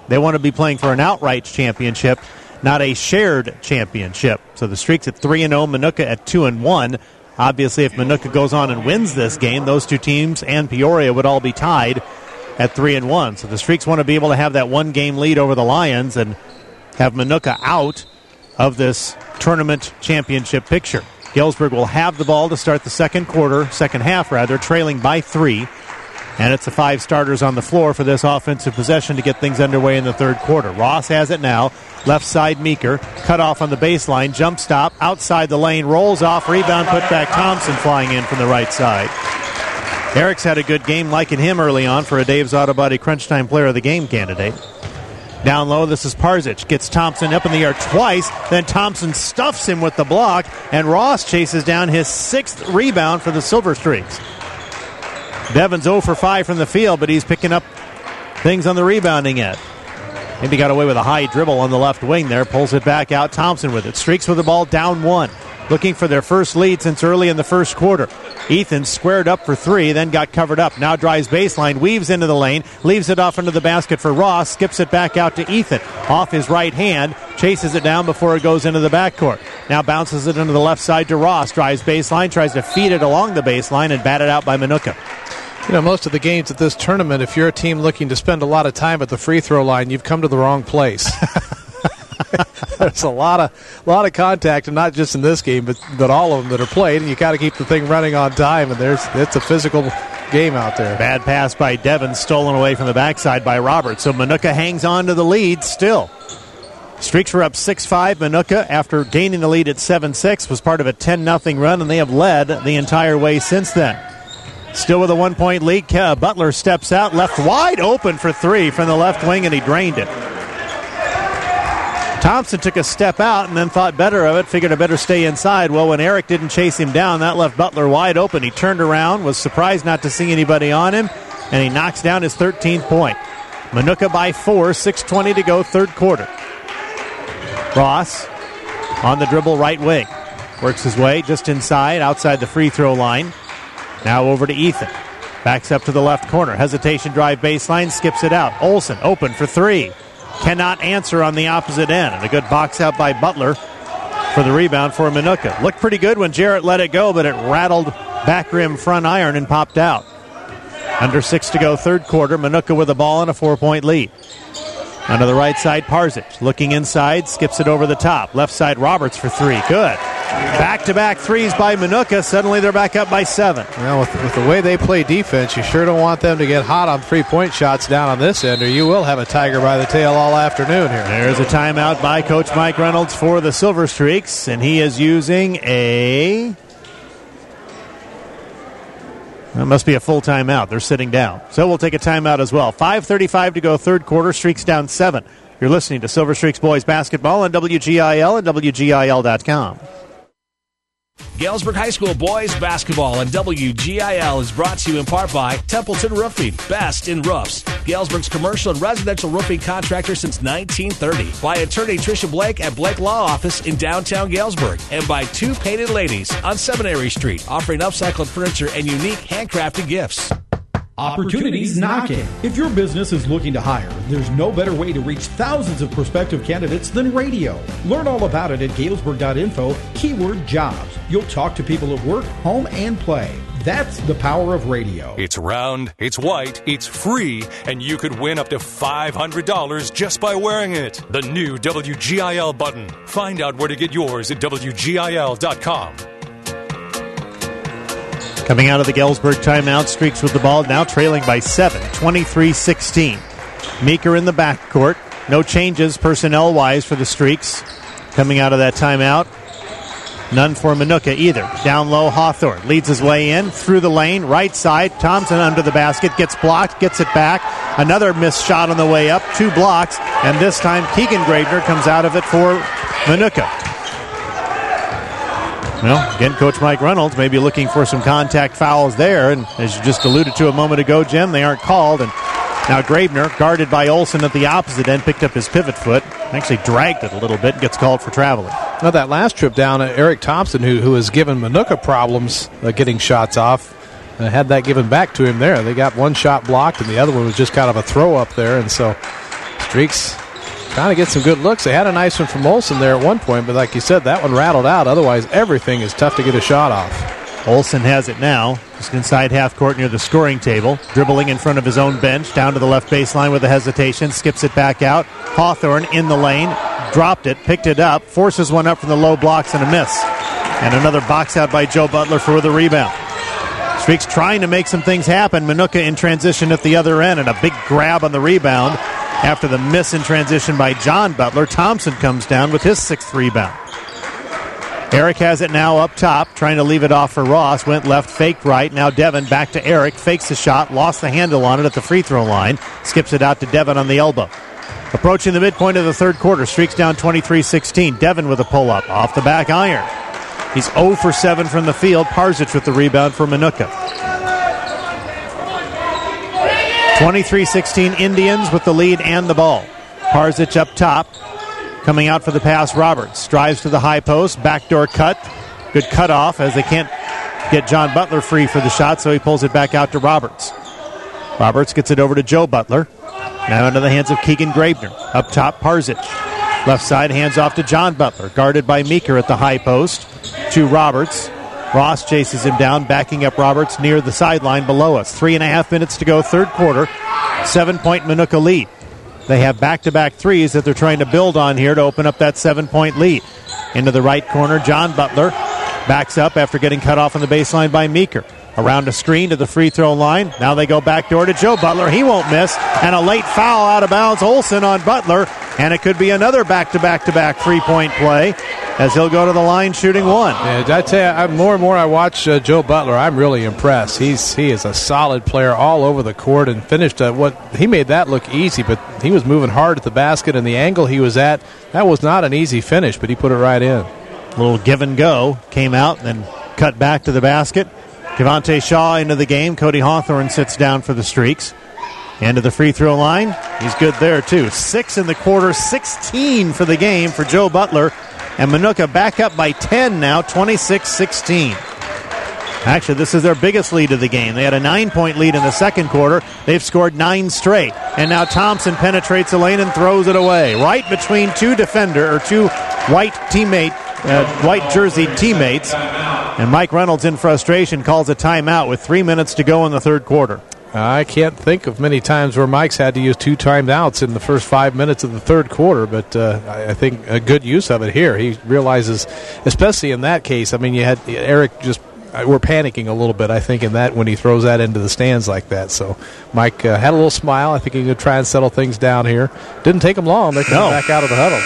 They want to be playing for an outright championship, not a shared championship. So the Streaks at three and oh, Minooka at two and one. Obviously, if Minooka goes on and wins this game, those two teams and Peoria would all be tied at three and one. So the Streaks want to be able to have that one-game lead over the Lions and have Minooka out of this tournament championship picture. Galesburg will have the ball to start the second quarter, second half rather, trailing by three. And it's the five starters on the floor for this offensive possession to get things underway in the third quarter. Ross has it now. Left side Meeker. Cut off on the baseline. Jump stop. Outside the lane. Rolls off. Rebound. Put back. Thompson flying in from the right side. Eric's had a good game, liking him early on for a Dave's Auto Body Crunch Time Player of the Game candidate. Down low, this is Parzic. Gets Thompson up in the air twice. Then Thompson stuffs him with the block. And Ross chases down his sixth rebound for the Silver Streaks. Devon's oh for five from the field, but he's picking up things on the rebounding end. Maybe got away with a high dribble on the left wing there. Pulls it back out. Thompson with it. Streaks with the ball down one. Looking for their first lead since early in the first quarter. Ethan squared up for three, then got covered up. Now drives baseline, weaves into the lane, leaves it off into the basket for Ross, skips it back out to Ethan. Off his right hand, chases it down before it goes into the backcourt. Now bounces it into the left side to Ross. Drives baseline, tries to feed it along the baseline, and bat it out by Minooka. You know, most of the games at this tournament, if you're a team looking to spend a lot of time at the free throw line, you've come to the wrong place. There's a lot of lot of contact, and not just in this game, but, but all of them that are played, and you got to keep the thing running on time, and there's it's a physical game out there. Bad pass by Devon, stolen away from the backside by Roberts. So Minooka hangs on to the lead still. Streaks were up six five. Minooka, after gaining the lead at seven six, was part of a ten nothing run, and they have led the entire way since then. Still with a one-point lead, Butler steps out, left wide open for three from the left wing, and he drained it. Thompson took a step out and then thought better of it, figured I better stay inside. Well, when Eric didn't chase him down, that left Butler wide open. He turned around, was surprised not to see anybody on him, and he knocks down his thirteenth point. Minooka by four, six twenty to go, third quarter. Ross on the dribble, right wing. Works his way just inside, outside the free throw line. Now over to Ethan. Backs up to the left corner. Hesitation drive baseline, skips it out. Olsen open for three. Cannot answer on the opposite end. And a good box out by Butler for the rebound for Minooka. Looked pretty good when Jarrett let it go, but it rattled back rim front iron and popped out. Under six to go, third quarter. Minooka with the ball and a four-point lead. Onto the right side, Parzic. Looking inside, skips it over the top. Left side, Roberts for three. Good. Back-to-back threes by Minooka. Suddenly they're back up by seven. Well, with, with the way they play defense, you sure don't want them to get hot on three-point shots down on this end, or you will have a tiger by the tail all afternoon here. There's a timeout by Coach Mike Reynolds for the Silver Streaks, and he is using a... That must be a full timeout. They're sitting down. So we'll take a timeout as well. five thirty-five to go, third quarter. Streaks down seven. You're listening to Silver Streaks Boys Basketball on W G I L and W G I L dot com. Galesburg High School Boys Basketball on W G I L is brought to you in part by Templeton Roofing, best in roofs. Galesburg's commercial and residential roofing contractor since nineteen thirty. By attorney Tricia Blake at Blake Law Office in downtown Galesburg. And by Two Painted Ladies on Seminary Street, offering upcycled furniture and unique handcrafted gifts. Opportunities knocking. If your business is looking to hire, there's no better way to reach thousands of prospective candidates than radio. Learn all about it at galesburg dot info, keyword jobs. You'll talk to people at work, home, and play. That's the power of radio. It's round, it's white, it's free, and you could win up to five hundred dollars just by wearing it. The new W G I L button. Find out where to get yours at W G I L dot com. Coming out of the Galesburg timeout, Streaks with the ball, now trailing by seven, twenty-three sixteen. Meeker in the backcourt. No changes personnel-wise for the Streaks. Coming out of that timeout. None for Minooka either. Down low, Hawthorne leads his way in, through the lane, right side. Thompson under the basket, gets blocked, gets it back. Another missed shot on the way up, two blocks, and this time Keegan Gravener comes out of it for Minooka. Well, again, Coach Mike Reynolds may be looking for some contact fouls there, and as you just alluded to a moment ago, Jim, they aren't called, and now Gravener, guarded by Olsen at the opposite end, picked up his pivot foot, actually dragged it a little bit, and gets called for traveling. Now that last trip down, uh, Eric Thompson, who who has given Minooka problems uh, getting shots off, uh, had that given back to him there. They got one shot blocked, and the other one was just kind of a throw up there, and so Streaks trying to get some good looks. They had a nice one from Olsen there at one point, but like you said, that one rattled out. Otherwise, everything is tough to get a shot off. Olsen has it now, just inside half court near the scoring table, dribbling in front of his own bench, down to the left baseline with a hesitation, skips it back out. Hawthorne in the lane, dropped it, picked it up, forces one up from the low blocks and a miss. And another box out by Joe Butler for the rebound. Streaks trying to make some things happen. Manuka in transition at the other end, and a big grab on the rebound. After the miss in transition by John Butler, Thompson comes down with his sixth rebound. Eric has it now up top, trying to leave it off for Ross. Went left, faked right. Now Devin back to Eric, fakes the shot, lost the handle on it at the free throw line. Skips it out to Devin on the elbow. Approaching the midpoint of the third quarter, Streaks down twenty-three sixteen. Devin with a pull-up, off the back iron. He's zero for seven from the field. Parzic with the rebound for Manuka. twenty-three sixteen Indians with the lead and the ball. Parzic up top. Coming out for the pass, Roberts. Drives to the high post. Backdoor cut. Good cutoff as they can't get John Butler free for the shot, so he pulls it back out to Roberts. Roberts gets it over to Joe Butler. Now into the hands of Keegan Grabner. Up top, Parzic. Left side, hands off to John Butler. Guarded by Meeker at the high post. To Roberts. Ross chases him down, backing up Roberts near the sideline below us. Three and a half minutes to go, third quarter. Seven-point Manuka lead. They have back-to-back threes that they're trying to build on here to open up that seven-point lead. Into the right corner, John Butler backs up after getting cut off on the baseline by Meeker. Around a screen to the free throw line. Now they go backdoor to Joe Butler. He won't miss. And a late foul out of bounds. Olsen on Butler. And it could be another back-to-back-to-back three-point play as he'll go to the line shooting one. Yeah, I tell you, I'm, more and more I watch uh, Joe Butler, I'm really impressed. He's He is a solid player all over the court and finished uh, what he made that look easy, but he was moving hard at the basket, and the angle he was at, that was not an easy finish, but he put it right in. A little give and go. Came out and then cut back to the basket. Devontae Shaw into the game. Cody Hawthorne sits down for the Streaks. Into the free throw line. He's good there, too. Six in the quarter, sixteen for the game for Joe Butler. And Manuka back up by ten now, twenty-six sixteen. Actually, this is their biggest lead of the game. They had a nine-point lead in the second quarter. They've scored nine straight. And now Thompson penetrates the lane and throws it away. Right between two defender, or two white teammate, uh, white jersey teammates. And Mike Reynolds, in frustration, calls a timeout with three minutes to go in the third quarter. I can't think of many times where Mike's had to use two timeouts in the first five minutes of the third quarter, but uh, I think a good use of it here. He realizes, especially in that case, I mean, you had Eric just, we're panicking a little bit, I think, in that when he throws that into the stands like that. So Mike uh, had a little smile. I think he could try and settle things down here. Didn't take him long. They're coming no. back out of the huddle.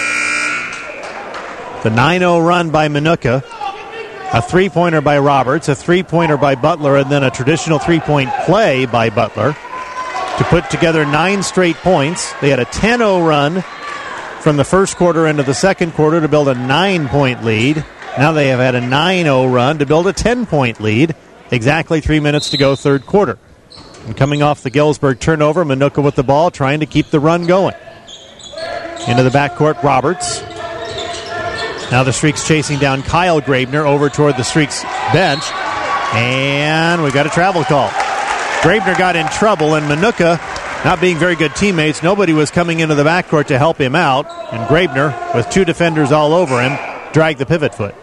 The nine oh run by Manuka. A three-pointer by Roberts, a three-pointer by Butler, and then a traditional three-point play by Butler to put together nine straight points. They had a ten oh run from the first quarter into the second quarter to build a nine-point lead. Now they have had a nine oh run to build a ten-point lead. Exactly three minutes to go, third quarter. And coming off the Galesburg turnover, Manuka with the ball, trying to keep the run going. Into the backcourt, Roberts. Now the Streaks chasing down Kyle Grabner over toward the Streaks bench. And we got a travel call. Grabner got in trouble, and Manuka, not being very good teammates, nobody was coming into the backcourt to help him out. And Grabner, with two defenders all over him, dragged the pivot foot.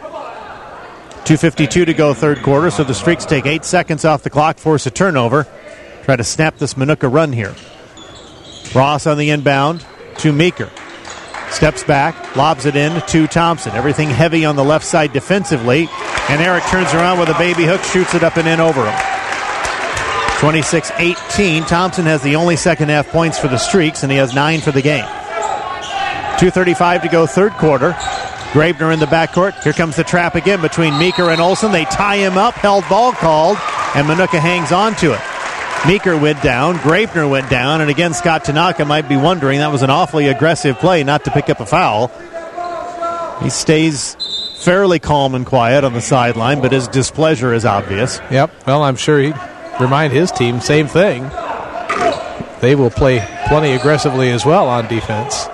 two fifty-two to go third quarter, so the Streaks take eight seconds off the clock, force a turnover. Try to snap this Manuka run here. Ross on the inbound to Meeker. Steps back, lobs it in to Thompson. Everything heavy on the left side defensively. And Eric turns around with a baby hook, shoots it up and in over him. twenty-six eighteen. Thompson has the only second half points for the Streaks, and he has nine for the game. two thirty-five to go third quarter. Grabner in the backcourt. Here comes the trap again between Meeker and Olsen. They tie him up, held ball called, and Manuka hangs on to it. Meeker went down, Grabner went down, and again Scott Tanaka might be wondering that was an awfully aggressive play not to pick up a foul. He stays fairly calm and quiet on the sideline, but his displeasure is obvious. Yep, well, I'm sure he'd remind his team, same thing. They will play plenty aggressively as well on defense.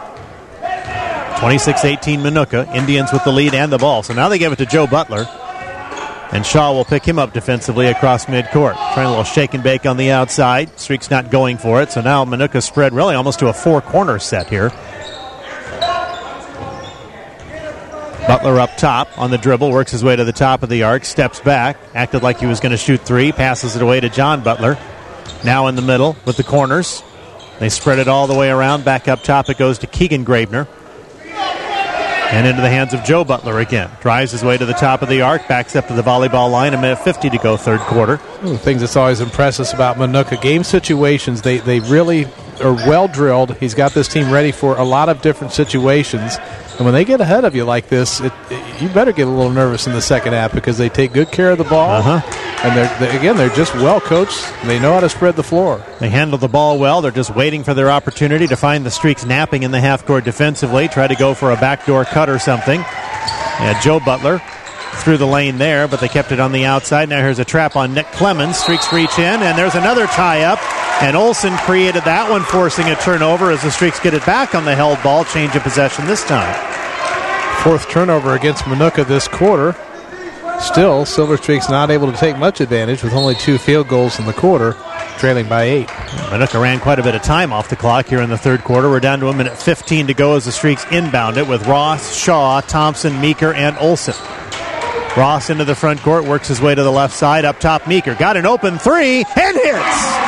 twenty-six eighteen Manuka, Indians with the lead and the ball. So now they give it to Joe Butler. And Shaw will pick him up defensively across midcourt. Trying a little shake and bake on the outside. Streak's not going for it, so now Minooka spread really almost to a four-corner set here. Butler up top on the dribble, works his way to the top of the arc, steps back, acted like he was going to shoot three, passes it away to John Butler. Now in the middle with the corners. They spread it all the way around. Back up top it goes to Keegan Gravener. And into the hands of Joe Butler again. Drives his way to the top of the arc, backs up to the volleyball line. A minute fifty to go, third quarter. One of the things that's always impressed us about Minooka, game situations, they, they really are well drilled. He's got this team ready for a lot of different situations. And when they get ahead of you like this, it, it, you better get a little nervous in the second half because they take good care of the ball. Uh-huh. And, they're, they, again, they're just well coached. They know how to spread the floor. They handle the ball well. They're just waiting for their opportunity to find the Streaks napping in the half court defensively. Try to go for a backdoor cut or something. Yeah, Joe Butler through the lane there, but they kept it on the outside. Now here's a trap on Nick Clemens. Streaks reach in, and there's another tie-up. And Olsen created that one, forcing a turnover as the Streaks get it back on the held ball. Change of possession this time. Fourth turnover against Minooka this quarter. Still, Silver Streaks not able to take much advantage with only two field goals in the quarter, trailing by eight. Minooka ran quite a bit of time off the clock here in the third quarter. We're down to a minute fifteen to go as the Streaks inbound it with Ross, Shaw, Thompson, Meeker, and Olsen. Ross into the front court, works his way to the left side. Up top, Meeker got an open three and hits!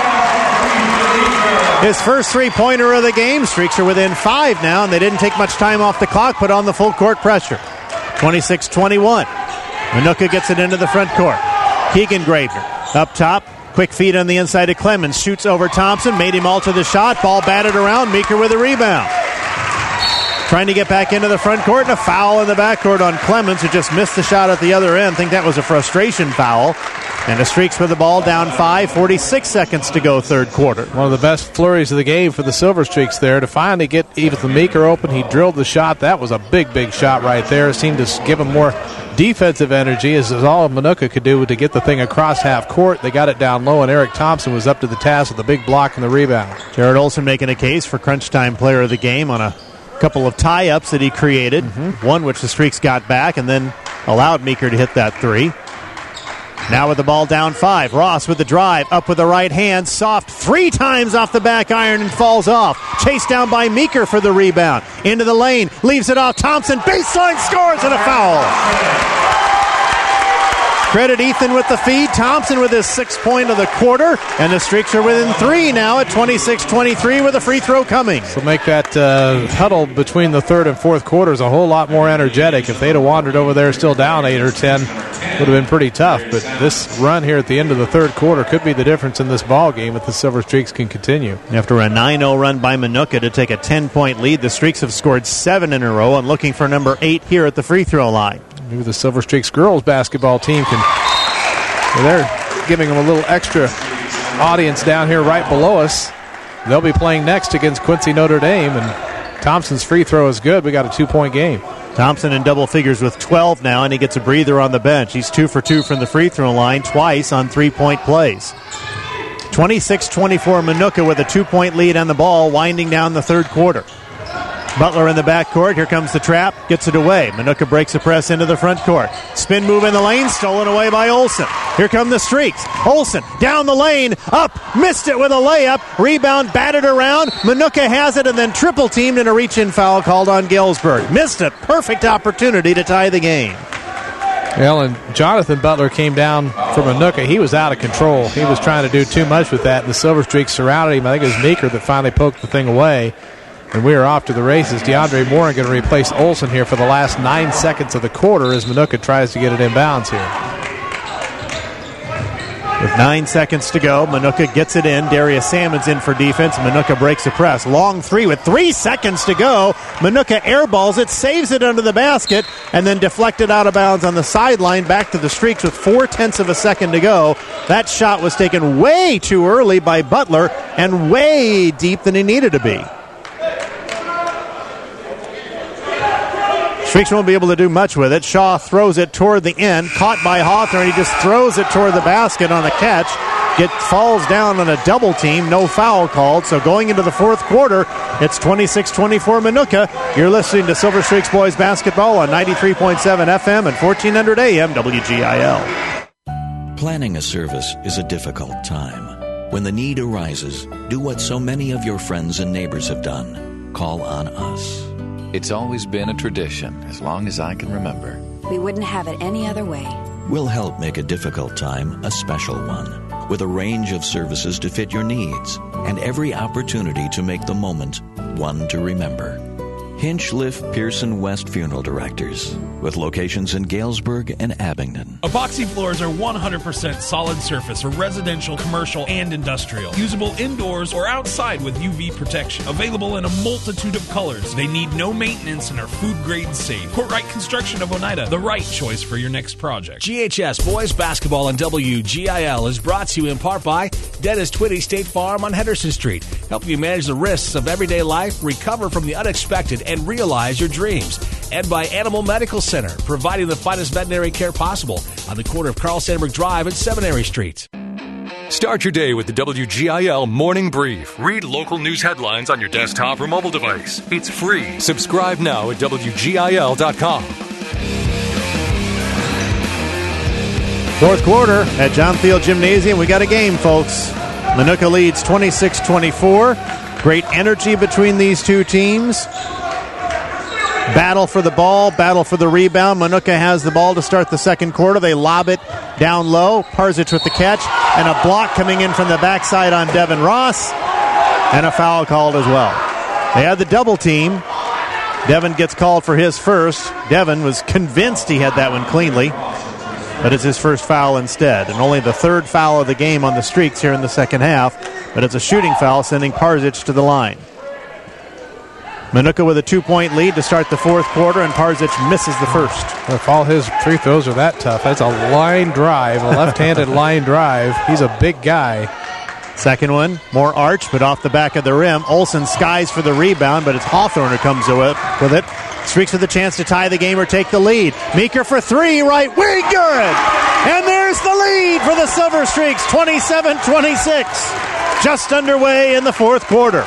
His first three-pointer of the game. Streaks are within five now, and they didn't take much time off the clock, put on the full court pressure. twenty-six twenty-one. Minooka gets it into the front court. Keegan Gravener up top. Quick feed on the inside of Clemens. Shoots over Thompson. Made him alter the shot. Ball batted around. Meeker with a rebound. Trying to get back into the front court, and a foul in the backcourt on Clemens, who just missed the shot at the other end. I think that was a frustration foul. And the Streaks with the ball down five, forty-six seconds to go, third quarter. One of the best flurries of the game for the Silver Streaks there to finally get Ethan Meeker open. He drilled the shot. That was a big, big shot right there. It seemed to give him more defensive energy, as is all Minooka could do to get the thing across half court. They got it down low, and Eric Thompson was up to the task with a big block and the rebound. Jared Olsen making a case for crunch time player of the game on a couple of tie-ups that he created, mm-hmm. one which the Streaks got back and then allowed Meeker to hit that three. Now with the ball down five, Ross with the drive, up with the right hand, soft three times off the back iron and falls off. Chased down by Meeker for the rebound. Into the lane, leaves it off Thompson, baseline scores and a foul. Credit Ethan with the feed, Thompson with his sixth point of the quarter, and the Streaks are within three now at twenty-six twenty-three with a free throw coming. So make that uh, huddle between the third and fourth quarters a whole lot more energetic. If they'd have wandered over there still down eight or ten, would have been pretty tough. But this run here at the end of the third quarter could be the difference in this ball game if the Silver Streaks can continue. After a nine oh run by Minooka to take a ten-point lead, the Streaks have scored seven in a row and looking for number eight here at the free throw line. Maybe the Silver Streaks girls basketball team can... Well, they're giving them a little extra audience down here right below us. They'll be playing next against Quincy Notre Dame, and Thompson's free throw is good. We got a two-point game. Thompson in double figures with twelve now, and he gets a breather on the bench. He's two for two from the free throw line, twice on three-point plays. twenty-six twenty-four Minooka with a two-point lead on the ball, winding down the third quarter. Butler in the backcourt. Here comes the trap. Gets it away. Minooka breaks the press into the front court. Spin move in the lane. Stolen away by Olsen. Here come the Streaks. Olsen down the lane. Up. Missed it with a layup. Rebound batted around. Minooka has it and then triple teamed and a reach-in foul called on Galesburg. Missed it. Perfect opportunity to tie the game. Well, and Jonathan Butler came down from Minooka. He was out of control. He was trying to do too much with that. The Silver Streaks surrounded him. I think it was Meeker that finally poked the thing away. And we are off to the races. DeAndre Moore going to replace Olsen here for the last nine seconds of the quarter as Minooka tries to get it inbounds here. With nine seconds to go, Minooka gets it in. Darius Salmon's in for defense. Minooka breaks the press. Long three with three seconds to go. Minooka airballs it, saves it under the basket, and then deflected out of bounds on the sideline back to the Streaks with four-tenths of a second to go. That shot was taken way too early by Butler and way deep than he needed to be. Streaks won't be able to do much with it. Shaw throws it toward the end. Caught by Hawthorne. He just throws it toward the basket on the catch. Get falls down on a double team. No foul called. So going into the fourth quarter, it's twenty-six twenty-four Minooka. You're listening to Silver Streaks Boys Basketball on ninety-three point seven F M and fourteen hundred A M W G I L. Planning a service is a difficult time. When the need arises, do what so many of your friends and neighbors have done. Call on us. It's always been a tradition, as long as I can remember. We wouldn't have it any other way. We'll help make a difficult time a special one, with a range of services to fit your needs, and every opportunity to make the moment one to remember. Hinchliff Pearson West Funeral Directors, with locations in Galesburg and Abingdon. Epoxy floors are one hundred percent solid surface for residential, commercial, and industrial. Usable indoors or outside with U V protection. Available in a multitude of colors. They need no maintenance and are food grade safe. Courtright Construction of Oneida, the right choice for your next project. G H S Boys Basketball on W G I L is brought to you in part by Dennis Twitty State Farm on Henderson Street. Helping you manage the risks of everyday life, recover from the unexpected, and realize your dreams. And by Animal Medical Center, providing the finest veterinary care possible on the corner of Carl Sandburg Drive and Seminary Street. Start your day with the W G I L Morning Brief. Read local news headlines on your desktop or mobile device. It's free. Subscribe now at W G I L dot com. Fourth quarter at John Field Gymnasium. We got a game, folks. Minooka leads twenty-six twenty-four. Great energy between these two teams. Battle for the ball, battle for the rebound. Minooka has the ball to start the second quarter. They lob it down low. Parzic with the catch, and a block coming in from the backside on Devin Ross, and a foul called as well. They had the double team. Devin gets called for his first. Devin was convinced he had that one cleanly, but it's his first foul instead, and only the third foul of the game on the Streaks here in the second half, but it's a shooting foul sending Parzic to the line. Minooka with a two-point lead to start the fourth quarter, and Parzic misses the first. If all his free throws are that tough, that's a line drive, a left-handed line drive. He's a big guy. Second one, more arch, but off the back of the rim. Olsen skies for the rebound, but it's Hawthorne who comes with it. Streaks with a chance to tie the game or take the lead. Meeker for three, right wing, good! And there's the lead for the Silver Streaks, twenty-seven twenty-six. Just underway in the fourth quarter.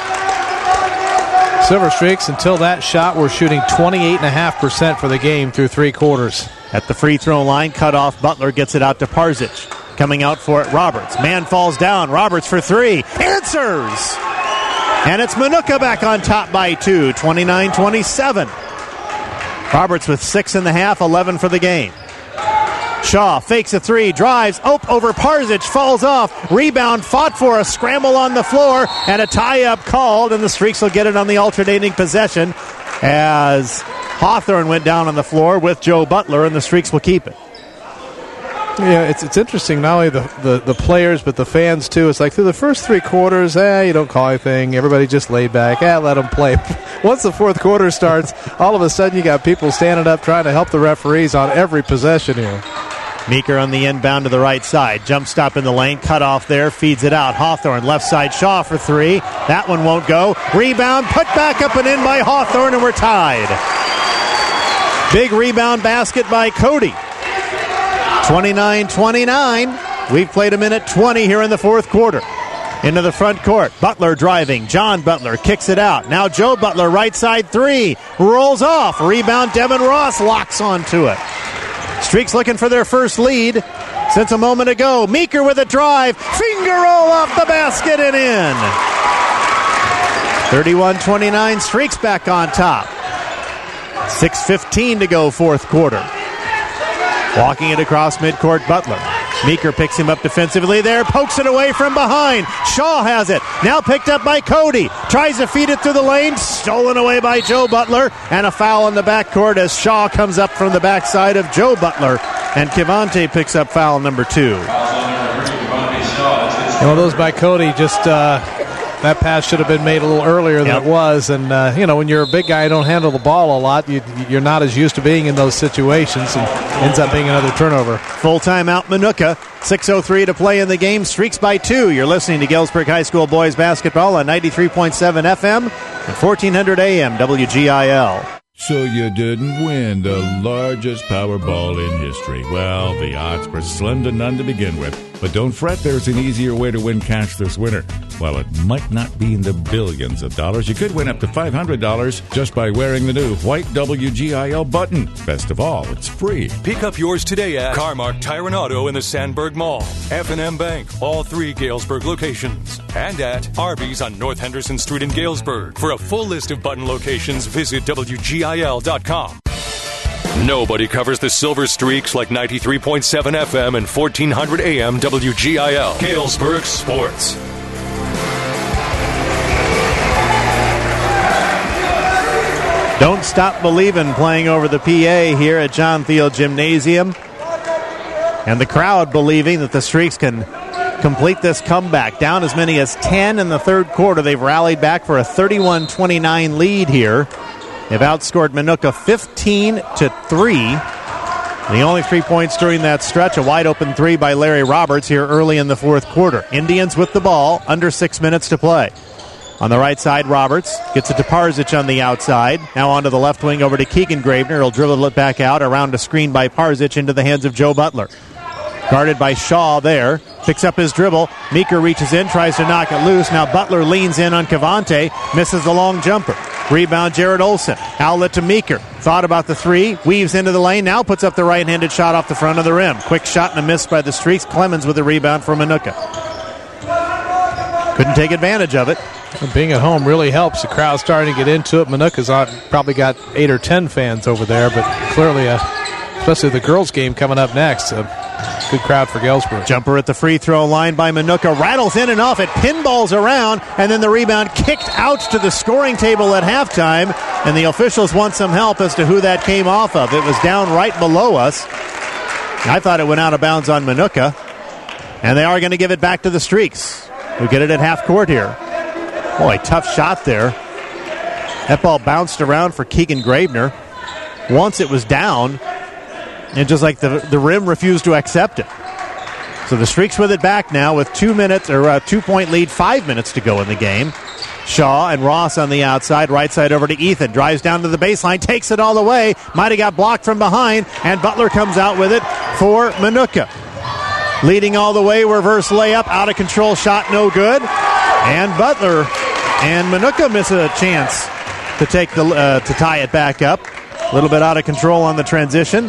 Silver Streaks, until that shot, were shooting twenty-eight point five percent for the game through three quarters. At the free throw line, cut off. Butler gets it out to Parzic. Coming out for it, Roberts. Man falls down. Roberts for three. Answers! And it's Minooka back on top by two, twenty-nine twenty-seven. Roberts with six in the half, eleven for the game. Shaw fakes a three, drives, Ope over Parzic, falls off, rebound, fought for, a scramble on the floor, and a tie-up called, and the Streaks will get it on the alternating possession as Hawthorne went down on the floor with Joe Butler, and the Streaks will keep it. Yeah, it's it's interesting, not only the, the, the players, but the fans, too. It's like through the first three quarters, eh, you don't call anything. Everybody just laid back. Eh, let them play. Once the fourth quarter starts, all of a sudden you got people standing up trying to help the referees on every possession here. Meeker on the inbound to the right side. Jump stop in the lane. Cut off there. Feeds it out. Hawthorne left side. Shaw for three. That one won't go. Rebound. Put back up and in by Hawthorne, and we're tied. Big rebound basket by Cody. twenty-nine twenty-nine. We've played a minute twenty here in the fourth quarter. Into the front court. Butler driving. John Butler kicks it out. Now Joe Butler, right side three. Rolls off. Rebound. Devin Ross locks onto it. Streaks looking for their first lead since a moment ago. Meeker with a drive. Finger roll off the basket and in. thirty-one twenty-nine. Streaks back on top. six fifteen to go, fourth quarter. Walking it across midcourt, Butler. Meeker picks him up defensively there, pokes it away from behind. Shaw has it, now picked up by Cody. Tries to feed it through the lane, stolen away by Joe Butler, and a foul in the backcourt as Shaw comes up from the backside of Joe Butler, and Kivante picks up foul number two. Well, those by Cody, just uh, that pass should have been made a little earlier than yep. it was, and uh, you know, when you're a big guy and don't handle the ball a lot, you, you're not as used to being in those situations, and ends up being another turnover. Full timeout, Minooka. six oh three to play in the game. Streaks by two. You're listening to Galesburg High School boys basketball on ninety-three point seven F M and fourteen hundred A M W G I L. So you didn't win the largest Powerball in history. Well, the odds were slim to none to begin with. But don't fret, there's an easier way to win cash this winter. While it might not be in the billions of dollars, you could win up to five hundred dollars just by wearing the new white W G I L button. Best of all, it's free. Pick up yours today at Carmark Tire and Auto in the Sandburg Mall, F and M Bank, all three Galesburg locations, and at Arby's on North Henderson Street in Galesburg. For a full list of button locations, visit W G I L dot com. Nobody covers the Silver Streaks like ninety-three point seven F M and fourteen hundred A M W G I L. Galesburg Sports. Don't Stop Believin' playing over the P A here at John Thiel Gymnasium. And the crowd believing that the Streaks can complete this comeback. Down as many as ten in the third quarter. They've rallied back for a thirty-one twenty-nine lead here. They've outscored Minooka fifteen to three. The only three points during that stretch, a wide-open three by Larry Roberts here early in the fourth quarter. Indians with the ball, under six minutes to play. On the right side, Roberts gets it to Parzic on the outside. Now onto the left wing over to Keegan Gravener. He'll dribble it back out around a screen by Parzic into the hands of Joe Butler. Guarded by Shaw there. Picks up his dribble. Meeker reaches in, tries to knock it loose. Now Butler leans in on Cavante. Misses the long jumper. Rebound, Jared Olson. Outlet to Meeker. Thought about the three. Weaves into the lane. Now puts up the right-handed shot off the front of the rim. Quick shot and a miss by the Streaks. Clemens with a rebound for Minooka. Couldn't take advantage of it. Being at home really helps. The crowd's starting to get into it. Minooka's on, probably got eight or ten fans over there, but clearly, uh, especially the girls' game coming up next, a good crowd for Galesburg. Jumper at the free throw line by Minooka. Rattles in and off. It pinballs around, and then the rebound kicked out to the scoring table at halftime, and the officials want some help as to who that came off of. It was down right below us. I thought it went out of bounds on Minooka, and they are going to give it back to the Streaks, who get it at half court here. Boy, tough shot there. That ball bounced around for Keegan Gravener. Once it was down, and just like the the rim refused to accept it. So the Streaks with it back now with two minutes or a two-point lead, five minutes to go in the game. Shaw and Ross on the outside, right side over to Ethan. Drives down to the baseline, takes it all the way. Might have got blocked from behind, and Butler comes out with it for Minooka. Leading all the way, reverse layup, out of control shot, no good. And Butler and Minooka miss a chance to take the uh, to tie it back up. A little bit out of control on the transition.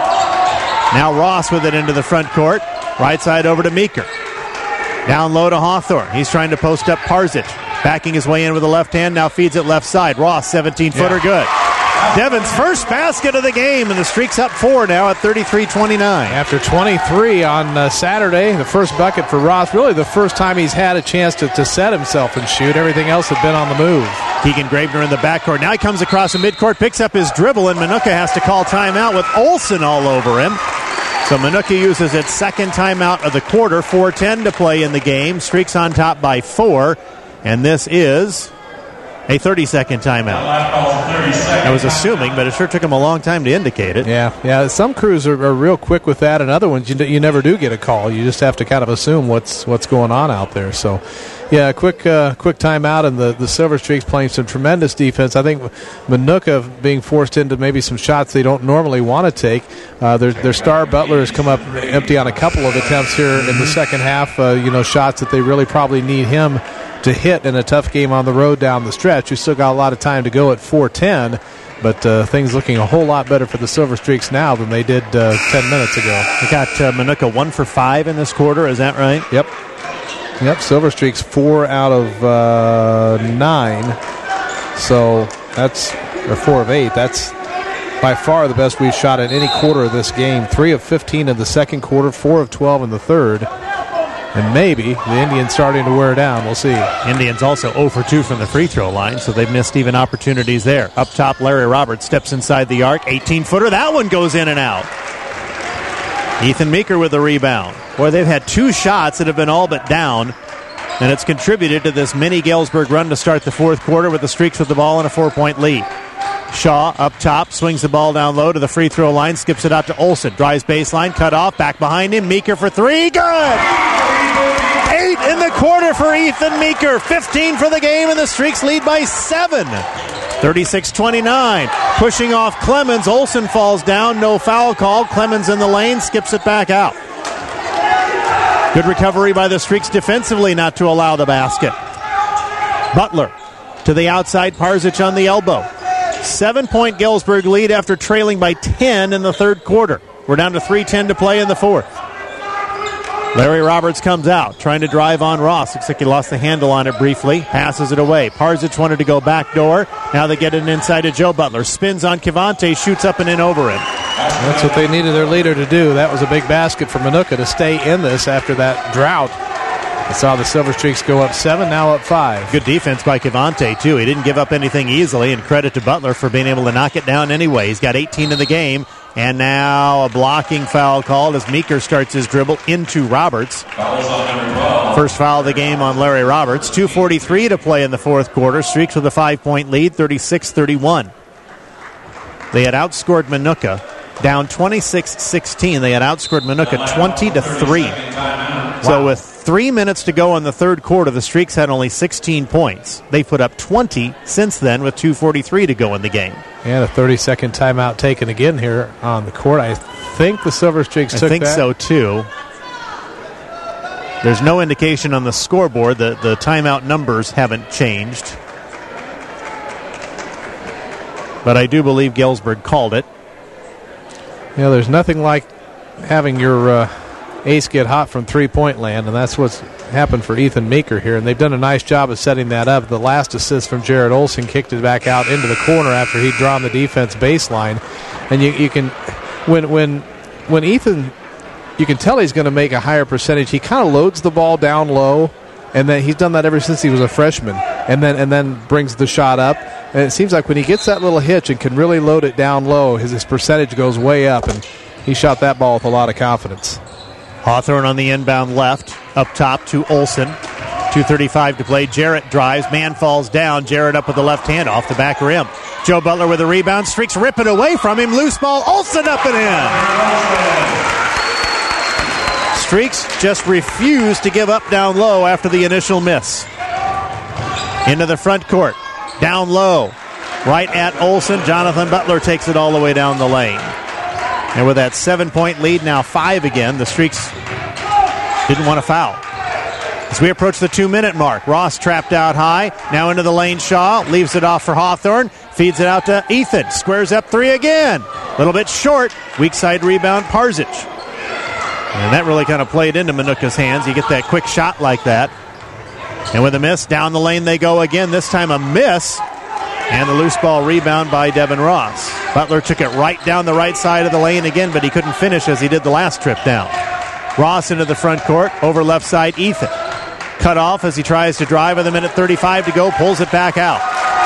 Now Ross with it into the front court. Right side over to Meeker. Down low to Hawthorne. He's trying to post up Parzic. Backing his way in with the left hand. Now feeds it left side. Ross, seventeen-footer, yeah. Good. Devon's first basket of the game, and the Streaks up four now at thirty-three twenty-nine. After twenty-three on uh, Saturday, the first bucket for Ross. Really the first time he's had a chance to, to set himself and shoot. Everything else had been on the move. Keegan Gravener in the backcourt. Now he comes across the midcourt, picks up his dribble, and Minooka has to call timeout with Olsen all over him. So Minooka uses its second timeout of the quarter. four ten to play in the game. Streaks on top by four, and this is a thirty-second timeout. I was assuming, but it sure took him a long time to indicate it. Yeah, yeah. Some crews are, are real quick with that, and other ones you, you never do get a call. You just have to kind of assume what's what's going on out there. So, yeah, quick uh, quick timeout, and the, the Silver Streaks playing some tremendous defense. I think Minooka being forced into maybe some shots they don't normally want to take. Uh, their, their star Butler has come up empty on a couple of attempts here in the second half. Uh, you know, shots that they really probably need him to hit in a tough game on the road down the stretch. We still got a lot of time to go at four ten, but uh, things looking a whole lot better for the Silver Streaks now than they did uh, ten minutes ago. We got uh, Minooka one for five in this quarter, is that right? Yep. Yep, Silver Streaks four out of uh, nine. So that's, or four of eight. That's by far the best we've shot in any quarter of this game. three of fifteen in the second quarter, four of twelve in the third. And maybe the Indians starting to wear down. We'll see. Indians also zero for two from the free throw line, so they've missed even opportunities there. Up top, Larry Roberts steps inside the arc. eighteen-footer. That one goes in and out. Ethan Meeker with the rebound. Boy, they've had two shots that have been all but down, and it's contributed to this mini Galesburg run to start the fourth quarter with the Streaks with the ball and a four-point lead. Shaw up top, swings the ball down low to the free throw line, skips it out to Olsen. Drives baseline, cut off, back behind him. Meeker for three. Good! Eight in the quarter for Ethan Meeker. fifteen for the game, and the Streaks lead by seven. thirty-six twenty-nine. Pushing off Clemens. Olsen falls down. No foul called. Clemens in the lane, skips it back out. Good recovery by the Streaks defensively not to allow the basket. Butler to the outside, Parzic on the elbow. Seven-point Galesburg lead after trailing by ten in the third quarter. We're down to three ten to play in the fourth. Larry Roberts comes out, trying to drive on Ross. Looks like he lost the handle on it briefly. Passes it away. Parzic wanted to go back door. Now they get it inside to Joe Butler. Spins on Kevante, shoots up and in over him. That's what they needed their leader to do. That was a big basket for Minooka to stay in this after that drought. I saw the Silver Streaks go up seven, now up five. Good defense by Kevante, too. He didn't give up anything easily, and credit to Butler for being able to knock it down anyway. He's got eighteen in the game, and now a blocking foul called as Meeker starts his dribble into Roberts. First foul of the game on Larry Roberts. two forty-three to play in the fourth quarter. Streaks with a five-point lead, thirty-six thirty-one. They had outscored Minooka down twenty-six sixteen. They had outscored Minooka twenty to three. So with three minutes to go in the third quarter, the Streaks had only sixteen points. They put up twenty since then with two forty-three to go in the game. And a thirty-second timeout taken again here on the court. I think the Silver Streaks I took think that. so, too. There's no indication on the scoreboard. The, the timeout numbers haven't changed. But I do believe Galesburg called it. Yeah, there's nothing like having your uh, ace get hot from three-point land, and that's what's happened for Ethan Meeker here, and they've done a nice job of setting that up. The last assist from Jared Olson kicked it back out into the corner after he'd drawn the defense baseline. And you, you can, when when when Ethan, you can tell he's going to make a higher percentage. He kind of loads the ball down low, and then he's done that ever since he was a freshman, and then and then brings the shot up. And it seems like when he gets that little hitch and can really load it down low, his, his percentage goes way up, and he shot that ball with a lot of confidence. Hawthorne on the inbound left, up top to Olson. two thirty-five to play. Jarrett drives. Man falls down. Jarrett up with the left hand off the back rim. Joe Butler with a rebound. Streaks rip it away from him. Loose ball. Olson up and in. Streaks just refused to give up down low after the initial miss. Into the front court. Down low. Right at Olson. Jonathan Butler takes it all the way down the lane. And with that seven-point lead, now five again, the Streaks didn't want to foul. As we approach the two-minute mark, Ross trapped out high. Now into the lane, Shaw leaves it off for Hawthorne. Feeds it out to Ethan. Squares up three again. A little bit short. Weak side rebound, Parzic. And that really kind of played into Minooka's hands. You get that quick shot like that. And with a miss, down the lane they go again. This time a miss. And the loose ball rebound by Devin Ross. Butler took it right down the right side of the lane again, but he couldn't finish as he did the last trip down. Ross into the front court, over left side, Ethan. Cut off as he tries to drive with a minute thirty-five to go, pulls it back out.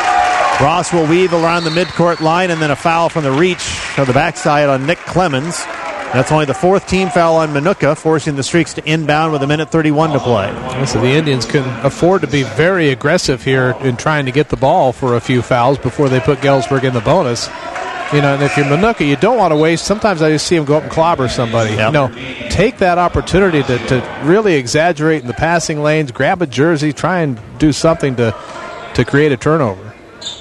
Ross will weave around the midcourt line, and then a foul from the reach of the backside on Nick Clemens. That's only the fourth team foul on Minooka, forcing the Streaks to inbound with a minute thirty-one to play. So the Indians can afford to be very aggressive here in trying to get the ball for a few fouls before they put Galesburg in the bonus. You know, and if you're Minooka, you don't want to waste. Sometimes I just see him go up and clobber somebody. Yep. You know, take that opportunity to, to really exaggerate in the passing lanes, grab a jersey, try and do something to to create a turnover.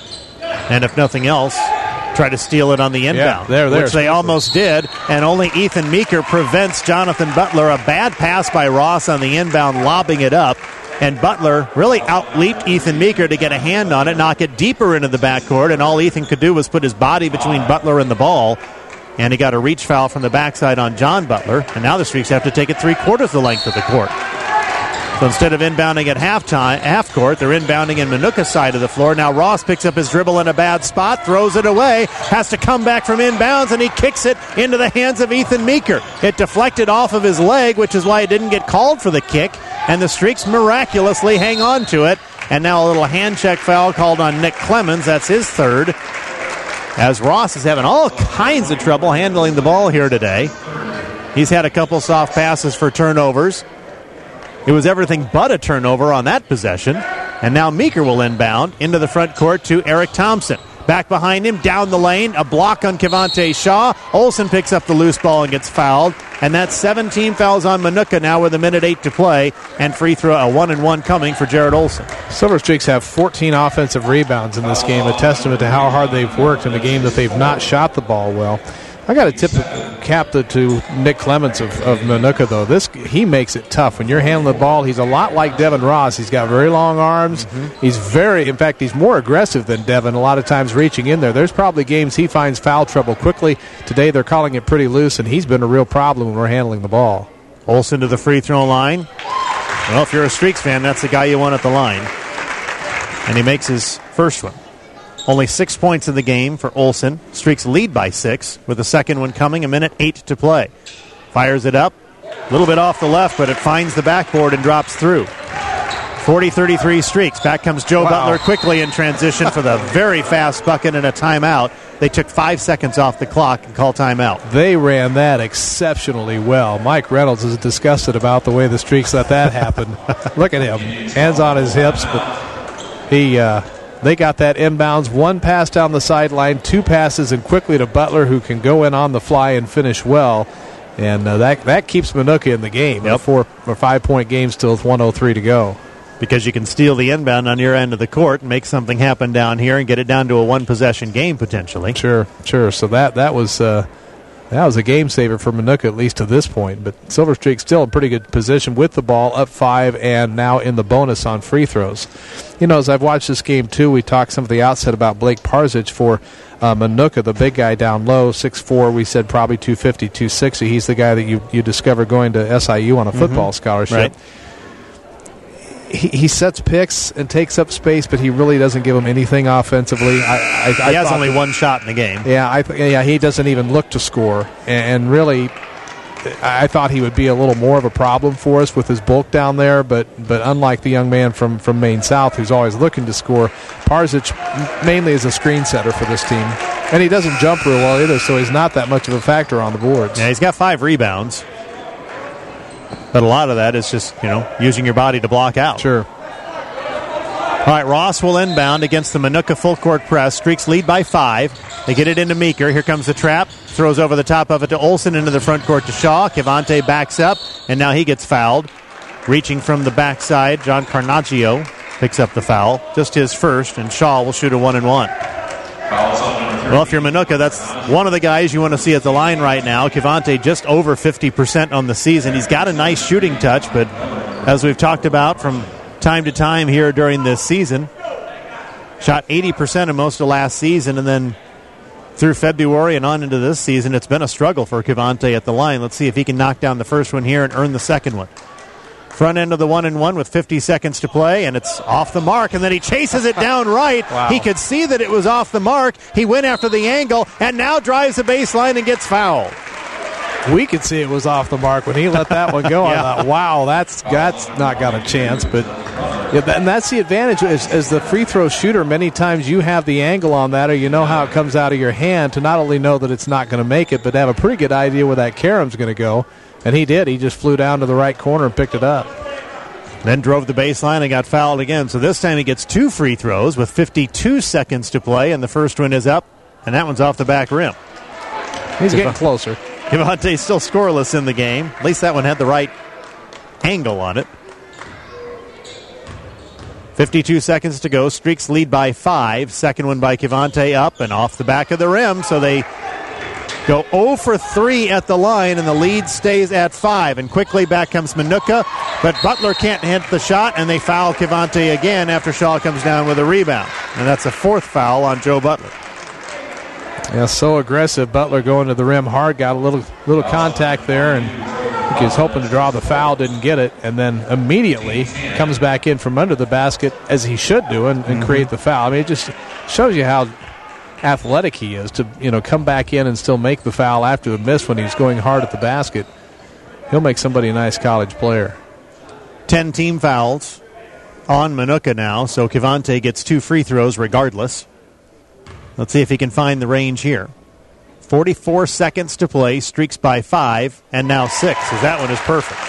And if nothing else, try to steal it on the inbound, yeah, there, there, which they almost did, and only Ethan Meeker prevents Jonathan Butler. A bad pass by Ross on the inbound, lobbing it up, and Butler really outleaped Ethan Meeker to get a hand on it, knock it deeper into the backcourt, and all Ethan could do was put his body between Butler and the ball, and he got a reach foul from the backside on John Butler, and now the Streaks have to take it three-quarters the length of the court. So instead of inbounding at halftime, half court, they're inbounding in Minooka's side of the floor. Now Ross picks up his dribble in a bad spot, throws it away, has to come back from inbounds, and he kicks it into the hands of Ethan Meeker. It deflected off of his leg, which is why it didn't get called for the kick, and the Streaks miraculously hang on to it. And now a little hand check foul called on Nick Clemens. That's his third, as Ross is having all kinds of trouble handling the ball here today. He's had a couple soft passes for turnovers. It was everything but a turnover on that possession. And now Meeker will inbound into the front court to Eric Thompson. Back behind him, down the lane, a block on Kevante Shaw. Olson picks up the loose ball and gets fouled. And that's seventeen fouls on Minooka now with a minute eight to play. And free throw, a one and one coming for Jared Olson. Silver Streaks have fourteen offensive rebounds in this game, a testament to how hard they've worked in a game that they've not shot the ball well. I got to tip the cap to, to Nick Clements of, of Minooka, though. This he makes it tough when you're handling the ball. He's a lot like Devin Ross. He's got very long arms. Mm-hmm. He's very, in fact, he's more aggressive than Devin. A lot of times reaching in there. There's probably games he finds foul trouble quickly. Today they're calling it pretty loose, and he's been a real problem when we're handling the ball. Olsen to the free throw line. Well, if you're a Streaks fan, that's the guy you want at the line, and he makes his first one. Only six points in the game for Olsen. Streaks lead by six, with the second one coming, a minute eight to play. Fires it up, a little bit off the left, but it finds the backboard and drops through. forty thirty-three Streaks. Back comes Joe wow. Butler quickly in transition for the very fast bucket and a timeout. They took five seconds off the clock and called timeout. They ran that exceptionally well. Mike Reynolds is disgusted about the way the Streaks let that happen. Look at him. Hands on his hips, but he... Uh, They got that inbounds, one pass down the sideline, two passes, and quickly to Butler, who can go in on the fly and finish well. And uh, that that keeps Minooka in the game. Yep. A four or five-point game still with one oh three to go. Because you can steal the inbound on your end of the court and make something happen down here and get it down to a one-possession game potentially. Sure, sure. So that, that was... Uh, That was a game saver for Minooka, at least to this point. But Silver Streak still in pretty good position with the ball, up five, and now in the bonus on free throws. You know, as I've watched this game, too, we talked some of the outset about Blake Parzich for uh, Minooka, the big guy down low, six foot four. We said probably two fifty, two sixty. He's the guy that you, you discovered going to S I U on a football mm-hmm. scholarship. Right. He, he sets picks and takes up space, but he really doesn't give them anything offensively. I, I, he I has thought, only one shot in the game. Yeah, I th- yeah, he doesn't even look to score. And, and really, I thought he would be a little more of a problem for us with his bulk down there. But but unlike the young man from, from Maine South who's always looking to score, Parzich mainly is a screen setter for this team. And he doesn't jump real well either, so he's not that much of a factor on the boards. Yeah, he's got five rebounds. But a lot of that is just, you know, using your body to block out. Sure. All right, Ross will inbound against the Minooka full court press. Streaks lead by five. They get it into Meeker. Here comes the trap. Throws over the top of it to Olsen into the front court to Shaw. Kevonte backs up, and now he gets fouled. Reaching from the backside, John Carnaggio picks up the foul. Just his first, and Shaw will shoot a one and one. Well, if you're Minooka, that's one of the guys you want to see at the line right now. Kevonte just over fifty percent on the season. He's got a nice shooting touch, but as we've talked about from time to time here during this season, shot eighty percent of most of last season, and then through February and on into this season, it's been a struggle for Kevonte at the line. Let's see if he can knock down the first one here and earn the second one. Front end of the one and one with fifty seconds to play, and it's off the mark, and then he chases it down right. Wow. He could see that it was off the mark. He went after the angle, and now drives the baseline and gets fouled. We could see it was off the mark when he let that one go. Yeah. I thought, wow, that's that's not got a chance. But yeah, and that's the advantage as, as the free throw shooter. Many times you have the angle on that, or you know how it comes out of your hand to not only know that it's not going to make it, but to have a pretty good idea where that carom's going to go. And he did. He just flew down to the right corner and picked it up. Then drove the baseline and got fouled again. So this time he gets two free throws with fifty-two seconds to play, and the first one is up, and that one's off the back rim. He's getting closer. Kevonte's still scoreless in the game. At least that one had the right angle on it. fifty-two seconds to go. Streaks lead by five. Second one by Kevonte up and off the back of the rim. So they go zero for three at the line, and the lead stays at five. And quickly back comes Minooka, but Butler can't hit the shot, and they foul Kevonte again after Shaw comes down with a rebound. And that's a fourth foul on Joe Butler. Yeah, so aggressive. Butler going to the rim hard, got a little little contact there, and he was hoping to draw the foul, didn't get it, and then immediately comes back in from under the basket, as he should do, and, and mm-hmm. create the foul. I mean, it just shows you how athletic he is to, you know, come back in and still make the foul after the miss when he's going hard at the basket. He'll make somebody a nice college player. Ten team fouls on Minooka now, so Kevonte gets two free throws regardless. Let's see if he can find the range here. forty-four seconds to play, Streaks by five, and now six, as that one is perfect.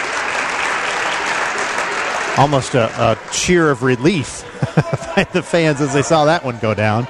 Almost a, a cheer of relief by the fans as they saw that one go down.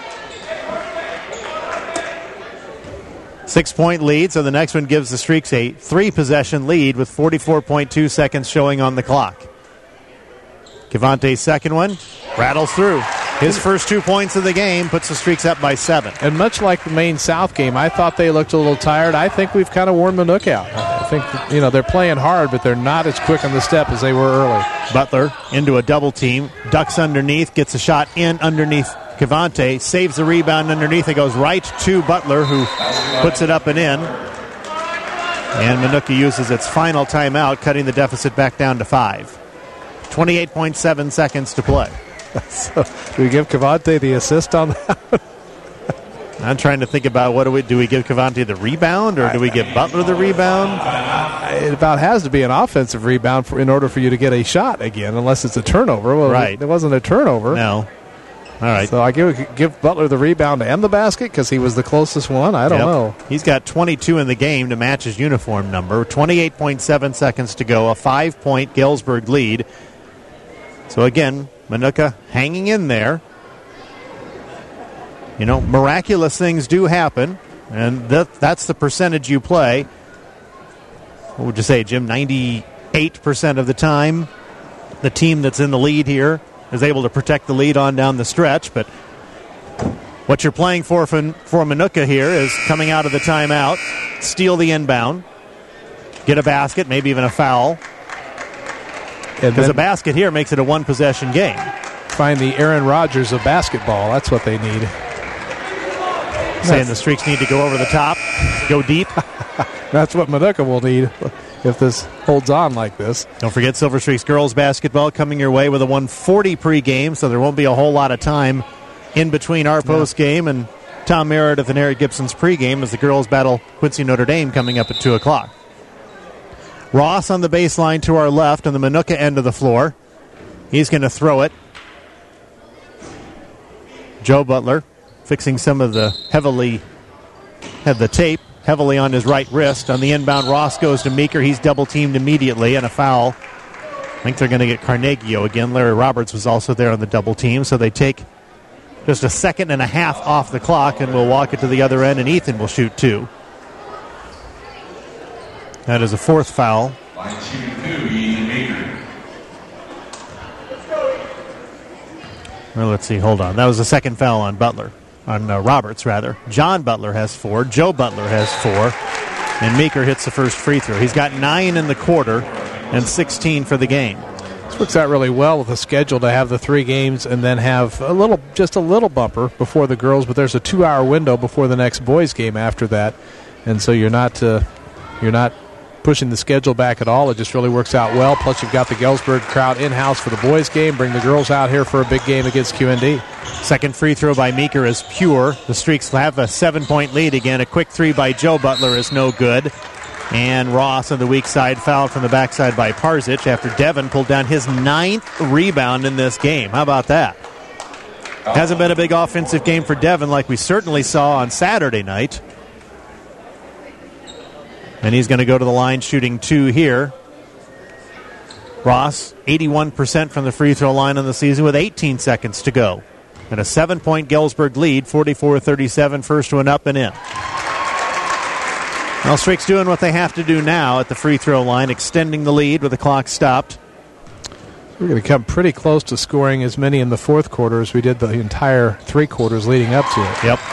Six-point lead, so the next one gives the Streaks a three-possession lead with forty-four point two seconds showing on the clock. Kevonte's second one rattles through. His first two points of the game puts the Streaks up by seven. And much like the Maine South game, I thought they looked a little tired. I think we've kind of worn Minooka out. I think, that, you know, they're playing hard, but they're not as quick on the step as they were early. Butler into a double team, ducks underneath, gets a shot in underneath Cavante, saves the rebound underneath. It goes right to Butler, who puts it up and in. And Minooka uses its final timeout, cutting the deficit back down to five. twenty-eight point seven seconds to play. So, do we give Cavante the assist on that? I'm trying to think about what do we do. We give Cavante the rebound, or do we give Butler the rebound? It about has to be an offensive rebound for, in order for you to get a shot again, unless it's a turnover. Well, right. It wasn't a turnover. No. All right. So I give give Butler the rebound and the basket because he was the closest one. I don't yep. know. He's got twenty-two in the game to match his uniform number. twenty-eight point seven seconds to go. A five-point Galesburg lead. So again, Minooka hanging in there. You know, miraculous things do happen, and that, that's the percentage you play. What would you say, Jim? ninety-eight percent of the time, the team that's in the lead here is able to protect the lead on down the stretch, but what you're playing for for, for Minooka here is coming out of the timeout, steal the inbound, get a basket, maybe even a foul. Because a basket here makes it a one-possession game. Find the Aaron Rodgers of basketball. That's what they need. Saying the Streaks need to go over the top, go deep. That's what Minooka will need if this holds on like this. Don't forget Silver Streaks girls basketball coming your way with a one forty pregame, so there won't be a whole lot of time in between our post game and Tom Meredith and Eric Gibson's pregame as the girls battle Quincy Notre Dame coming up at two o'clock. Ross on the baseline to our left on the Minooka end of the floor. He's going to throw it. Joe Butler fixing some of the heavily, had the tape heavily on his right wrist. On the inbound, Ross goes to Meeker. He's double-teamed immediately and a foul. I think they're going to get Carnegie again. Larry Roberts was also there on the double team, so they take just a second and a half off the clock, and we'll walk it to the other end, and Ethan will shoot two. That is a fourth foul. Well, let's see. Hold on. That was the second foul on Butler. On uh, Roberts, rather. John Butler has four. Joe Butler has four. And Meeker hits the first free throw. He's got nine in the quarter and sixteen for the game. This works out really well with the schedule to have the three games and then have a little, just a little bumper before the girls, but there's a two-hour window before the next boys game after that, and so you're not uh, you're not pushing the schedule back at all. It just really works out well. Plus, you've got the Galesburg crowd in-house for the boys game. Bring the girls out here for a big game against Q N D. Second free throw by Meeker is pure. The Streaks have a seven-point lead again. A quick three by Joe Butler is no good. And Ross on the weak side fouled from the backside by Parzic after Devin pulled down his ninth rebound in this game. How about that? Hasn't been a big offensive game for Devin like we certainly saw on Saturday night. And he's going to go to the line shooting two here. Ross, eighty-one percent from the free throw line on the season with eighteen seconds to go. And a seven-point Galesburg lead, forty-four thirty-seven, first one up and in. Well, Streaks doing what they have to do now at the free throw line, extending the lead with the clock stopped. We're going to come pretty close to scoring as many in the fourth quarter as we did the entire three quarters leading up to it. Yep.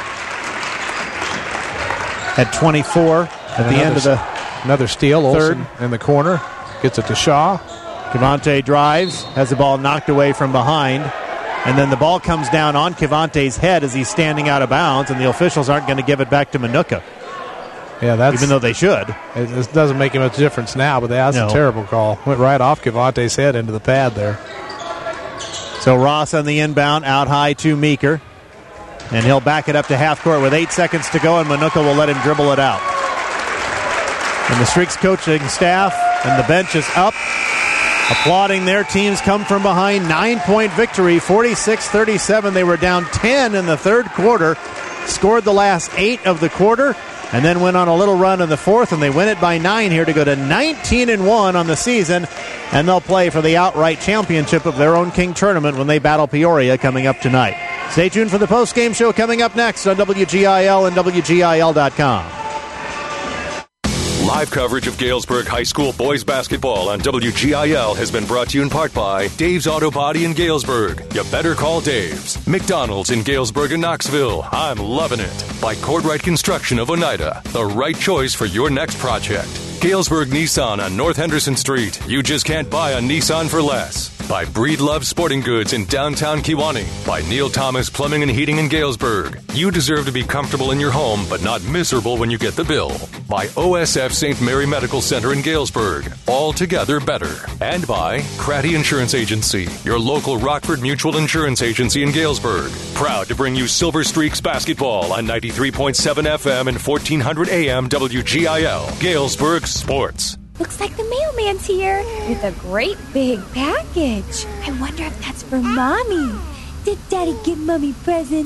At twenty-four at the end of the another steal. Third Olsen in the corner gets it to Shaw. Cavante drives, has the ball knocked away from behind, and then the ball comes down on Cavante's head as he's standing out of bounds, and the officials aren't going to give it back to Minooka. Yeah, that's even though they should. It, it doesn't make much difference now, but that's no. a terrible call. Went right off Cavante's head into the pad there. So Ross on the inbound, out high to Meeker. And he'll back it up to half court with eight seconds to go, and Minooka will let him dribble it out. And the Streaks coaching staff and the bench is up, applauding their teams come from behind. Nine-point victory, forty-six thirty-seven. They were down ten in the third quarter, scored the last eight of the quarter, and then went on a little run in the fourth, and they win it by nine here to go to nineteen and one on the season, and they'll play for the outright championship of their own King tournament when they battle Peoria coming up tonight. Stay tuned for the post-game show coming up next on W G I L and W G I L dot com. Live coverage of Galesburg High School boys basketball on W G I L has been brought to you in part by Dave's Auto Body in Galesburg. You better call Dave's. McDonald's in Galesburg and Knoxville. I'm loving it. By Cordwright Construction of Oneida. The right choice for your next project. Galesburg Nissan on North Henderson Street. You just can't buy a Nissan for less. By Breedlove Sporting Goods in downtown Kewanee. By Neil Thomas Plumbing and Heating in Galesburg. You deserve to be comfortable in your home, but not miserable when you get the bill. By O S F Saint Mary Medical Center in Galesburg. Altogether better. And by Cratty Insurance Agency, your local Rockford Mutual Insurance Agency in Galesburg. Proud to bring you Silver Streaks basketball on ninety-three point seven F M and fourteen hundred A M W G I L. Galesburg Sports. Looks like the mailman's here with a great big package. I wonder if that's for Mommy. Did Daddy give Mommy a present?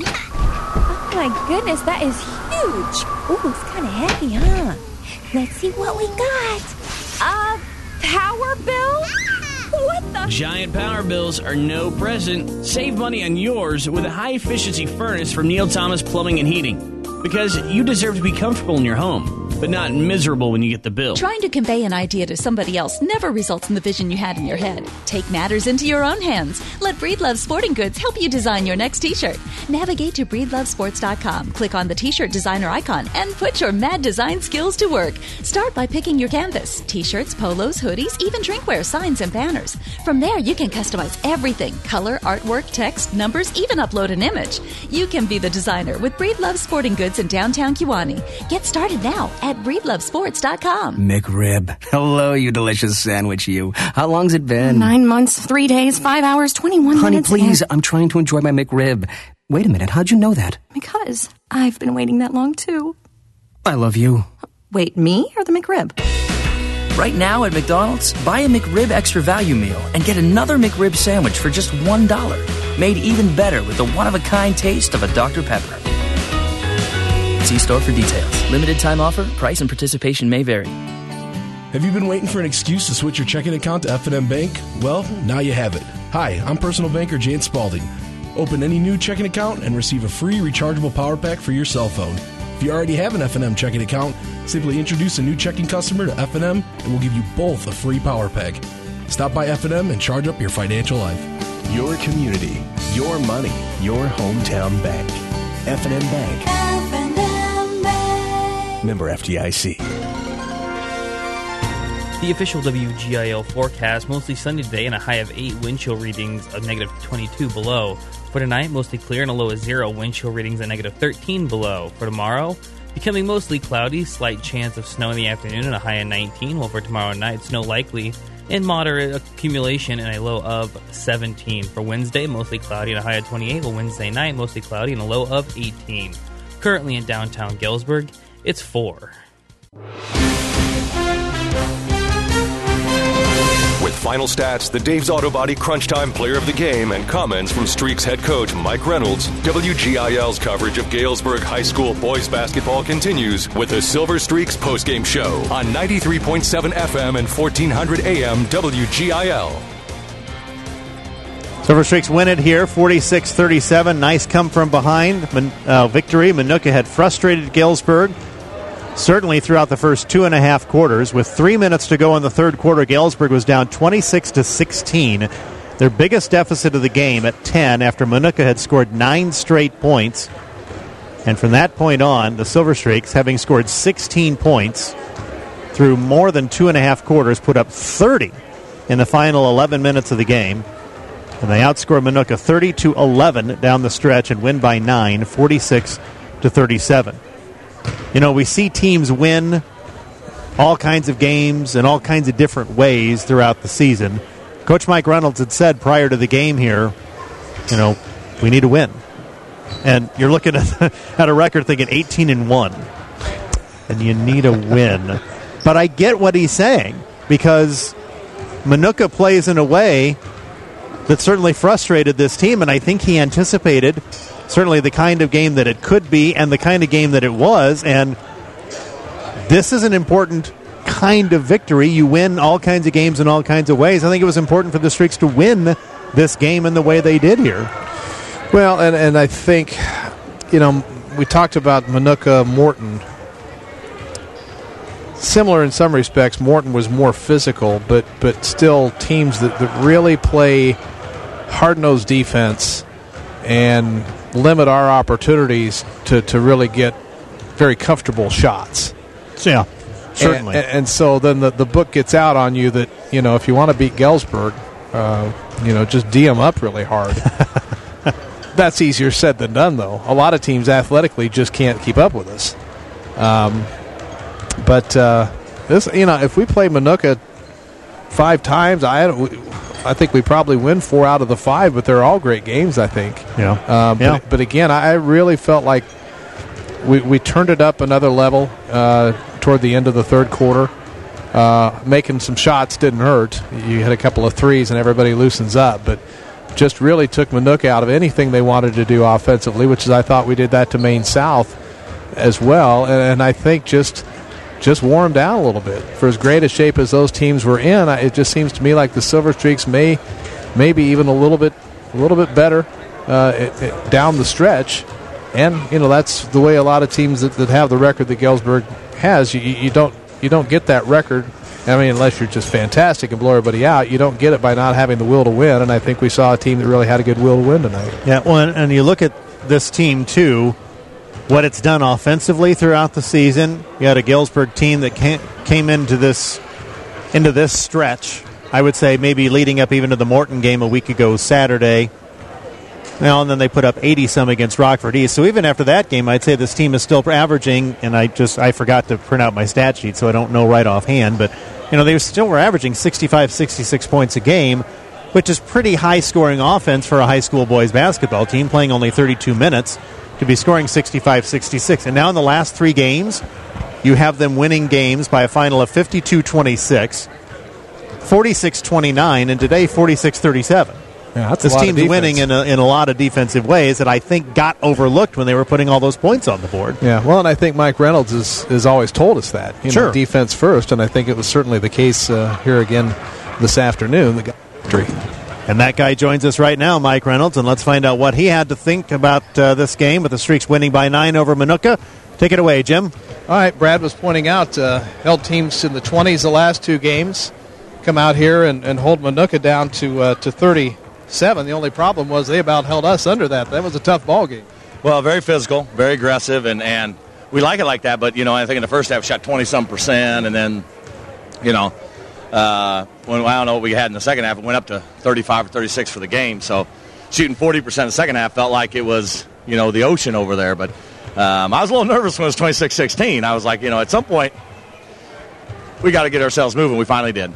Oh my goodness, that is huge. Ooh, it's kind of heavy, huh? Let's see what we got. Uh, power bill? What the? Giant power bills are no present. Save money on yours with a high-efficiency furnace from Neil Thomas Plumbing and Heating. Because you deserve to be comfortable in your home, but not miserable when you get the bill. Trying to convey an idea to somebody else never results in the vision you had in your head. Take matters into your own hands. Let Breedlove Sporting Goods help you design your next t-shirt. Navigate to breedlove sports dot com, click on the t-shirt designer icon, and put your mad design skills to work. Start by picking your canvas. T-shirts, polos, hoodies, even drinkware, signs, and banners. From there, you can customize everything. Color, artwork, text, numbers, even upload an image. You can be the designer with Breedlove Sporting Goods in downtown Kewanee. Get started now at breedlove sports dot com. McRib. Hello, you delicious sandwich, you. How long's it been? Nine months, three days, five hours, twenty-one Honey, minutes. Honey, please, and... I'm trying to enjoy my McRib. Wait a minute, how'd you know that? Because I've been waiting that long, too. I love you. Wait, me or the McRib? Right now at McDonald's, buy a McRib Extra Value Meal and get another McRib sandwich for just one dollar. Made even better with the one-of-a-kind taste of a Doctor Pepper. See store for details. Limited time offer. Price and participation may vary. Have you been waiting for an excuse to switch your checking account to F and M Bank? Well, now you have it. Hi, I'm personal banker Jane Spalding. Open any new checking account and receive a free rechargeable power pack for your cell phone. If you already have an F and M checking account, simply introduce a new checking customer to F and M and we'll give you both a free power pack. Stop by F and M and charge up your financial life. Your community, your money, your hometown bank. F and M Bank. F and M Bank. Member F D I C. The official W G I L forecast, mostly sunny today and a high of eight, wind chill readings of negative twenty-two below. For tonight, mostly clear and a low of zero, wind chill readings at negative thirteen below. For tomorrow, becoming mostly cloudy, slight chance of snow in the afternoon and a high of nineteen, while for tomorrow night, snow likely and moderate accumulation and a low of seventeen. For Wednesday, mostly cloudy and a high of twenty-eight, while Wednesday night, mostly cloudy and a low of eighteen. Currently in downtown Galesburg, it's four. With final stats, the Dave's Auto Body Crunch Time Player of the Game, and comments from Streaks head coach Mike Reynolds, W G I L's coverage of Galesburg High School boys basketball continues with the Silver Streaks postgame show on ninety-three point seven F M and fourteen hundred A M W G I L. Silver Streaks win it here, forty-six thirty-seven. Nice come from behind uh, victory. Manuka had frustrated Galesburg, certainly throughout the first two and a half quarters. With three minutes to go in the third quarter, Galesburg was down twenty-six to sixteen. Their biggest deficit of the game at ten after Manuka had scored nine straight points. And from that point on, the Silver Streaks, having scored sixteen points through more than two and a half quarters, put up thirty in the final eleven minutes of the game. And they outscored Manuka thirty to eleven down the stretch and win by nine, forty-six to thirty-seven. You know, we see teams win all kinds of games in all kinds of different ways throughout the season. Coach Mike Reynolds had said prior to the game here, you know, we need to win. And you're looking at, at a record thinking eighteen and one. And you need a win. But I get what he's saying, because Manuka plays in a way that certainly frustrated this team, and I think he anticipated certainly the kind of game that it could be and the kind of game that it was, and this is an important kind of victory. You win all kinds of games in all kinds of ways. I think it was important for the Streaks to win this game in the way they did here. Well, and, and I think, you know, we talked about Manuka Morton. similar in some respects. Morton was more physical, but but still teams that, that really play hard-nosed defense and limit our opportunities to, to really get very comfortable shots. Yeah, certainly. And, and so then the, the book gets out on you that, you know, if you want to beat Galesburg, uh, you know, just D them up really hard. That's easier said than done, though. A lot of teams athletically just can't keep up with us. Um, but uh, this, you know, if we play Minooka five times, I I think we probably win four out of the five. But they're all great games, I think. Yeah. Uh, but, yeah. but again, I really felt like we we turned it up another level uh, toward the end of the third quarter. Uh, making some shots didn't hurt. You hit a couple of threes and everybody loosens up, but just really took Minooka out of anything they wanted to do offensively, which is I thought we did that to Maine South as well, and, and I think just just wore them down a little bit. For as great a shape as those teams were in, it just seems to me like the Silver Streaks may maybe even a little bit a little bit better uh, it, it, down the stretch, and you know that's the way a lot of teams that, that have the record that Galesburg has. You, you don't you don't get that record. I mean, unless you're just fantastic and blow everybody out, you don't get it by not having the will to win, and I think we saw a team that really had a good will to win tonight. Yeah, well, and, and you look at this team, too, what it's done offensively throughout the season. You had a Galesburg team that came, came into this into this stretch, I would say maybe leading up even to the Morton game a week ago Saturday. Well, and then they put up eighty-some against Rockford East. So even after that game, I'd say this team is still averaging, and I just I forgot to print out my stat sheet, so I don't know right offhand, but you know they still were averaging sixty-five, sixty-six points a game, which is pretty high-scoring offense for a high school boys basketball team playing only thirty-two minutes to be scoring sixty-five, sixty-six. And now in the last three games, you have them winning games by a final of fifty-two twenty-six, forty-six twenty-nine, and today forty-six thirty-seven. Yeah, that's this a lot team's of winning in a, in a lot of defensive ways that I think got overlooked when they were putting all those points on the board. Yeah, well, and I think Mike Reynolds has, has always told us that. You sure. know, defense first, and I think it was certainly the case uh, here again this afternoon. The And that guy joins us right now, Mike Reynolds, and let's find out what he had to think about uh, this game with the Streaks winning by nine over Minooka. Take it away, Jim. All right, Brad was pointing out uh, held teams in the twenties the last two games, come out here and, and hold Minooka down to uh, to thirty-seven. The only problem was they about held us under that. That was a tough ball game. Well, very physical, very aggressive, and, and we like it like that. But, you know, I think in the first half we shot twenty-some percent, and then, you know, uh, when I don't know what we had in the second half, it went up to thirty-five or thirty-six for the game. So shooting forty percent in the second half felt like it was, you know, the ocean over there. But um, I was a little nervous when it was twenty-six sixteen. I was like, you know, at some point we got to get ourselves moving. We finally did.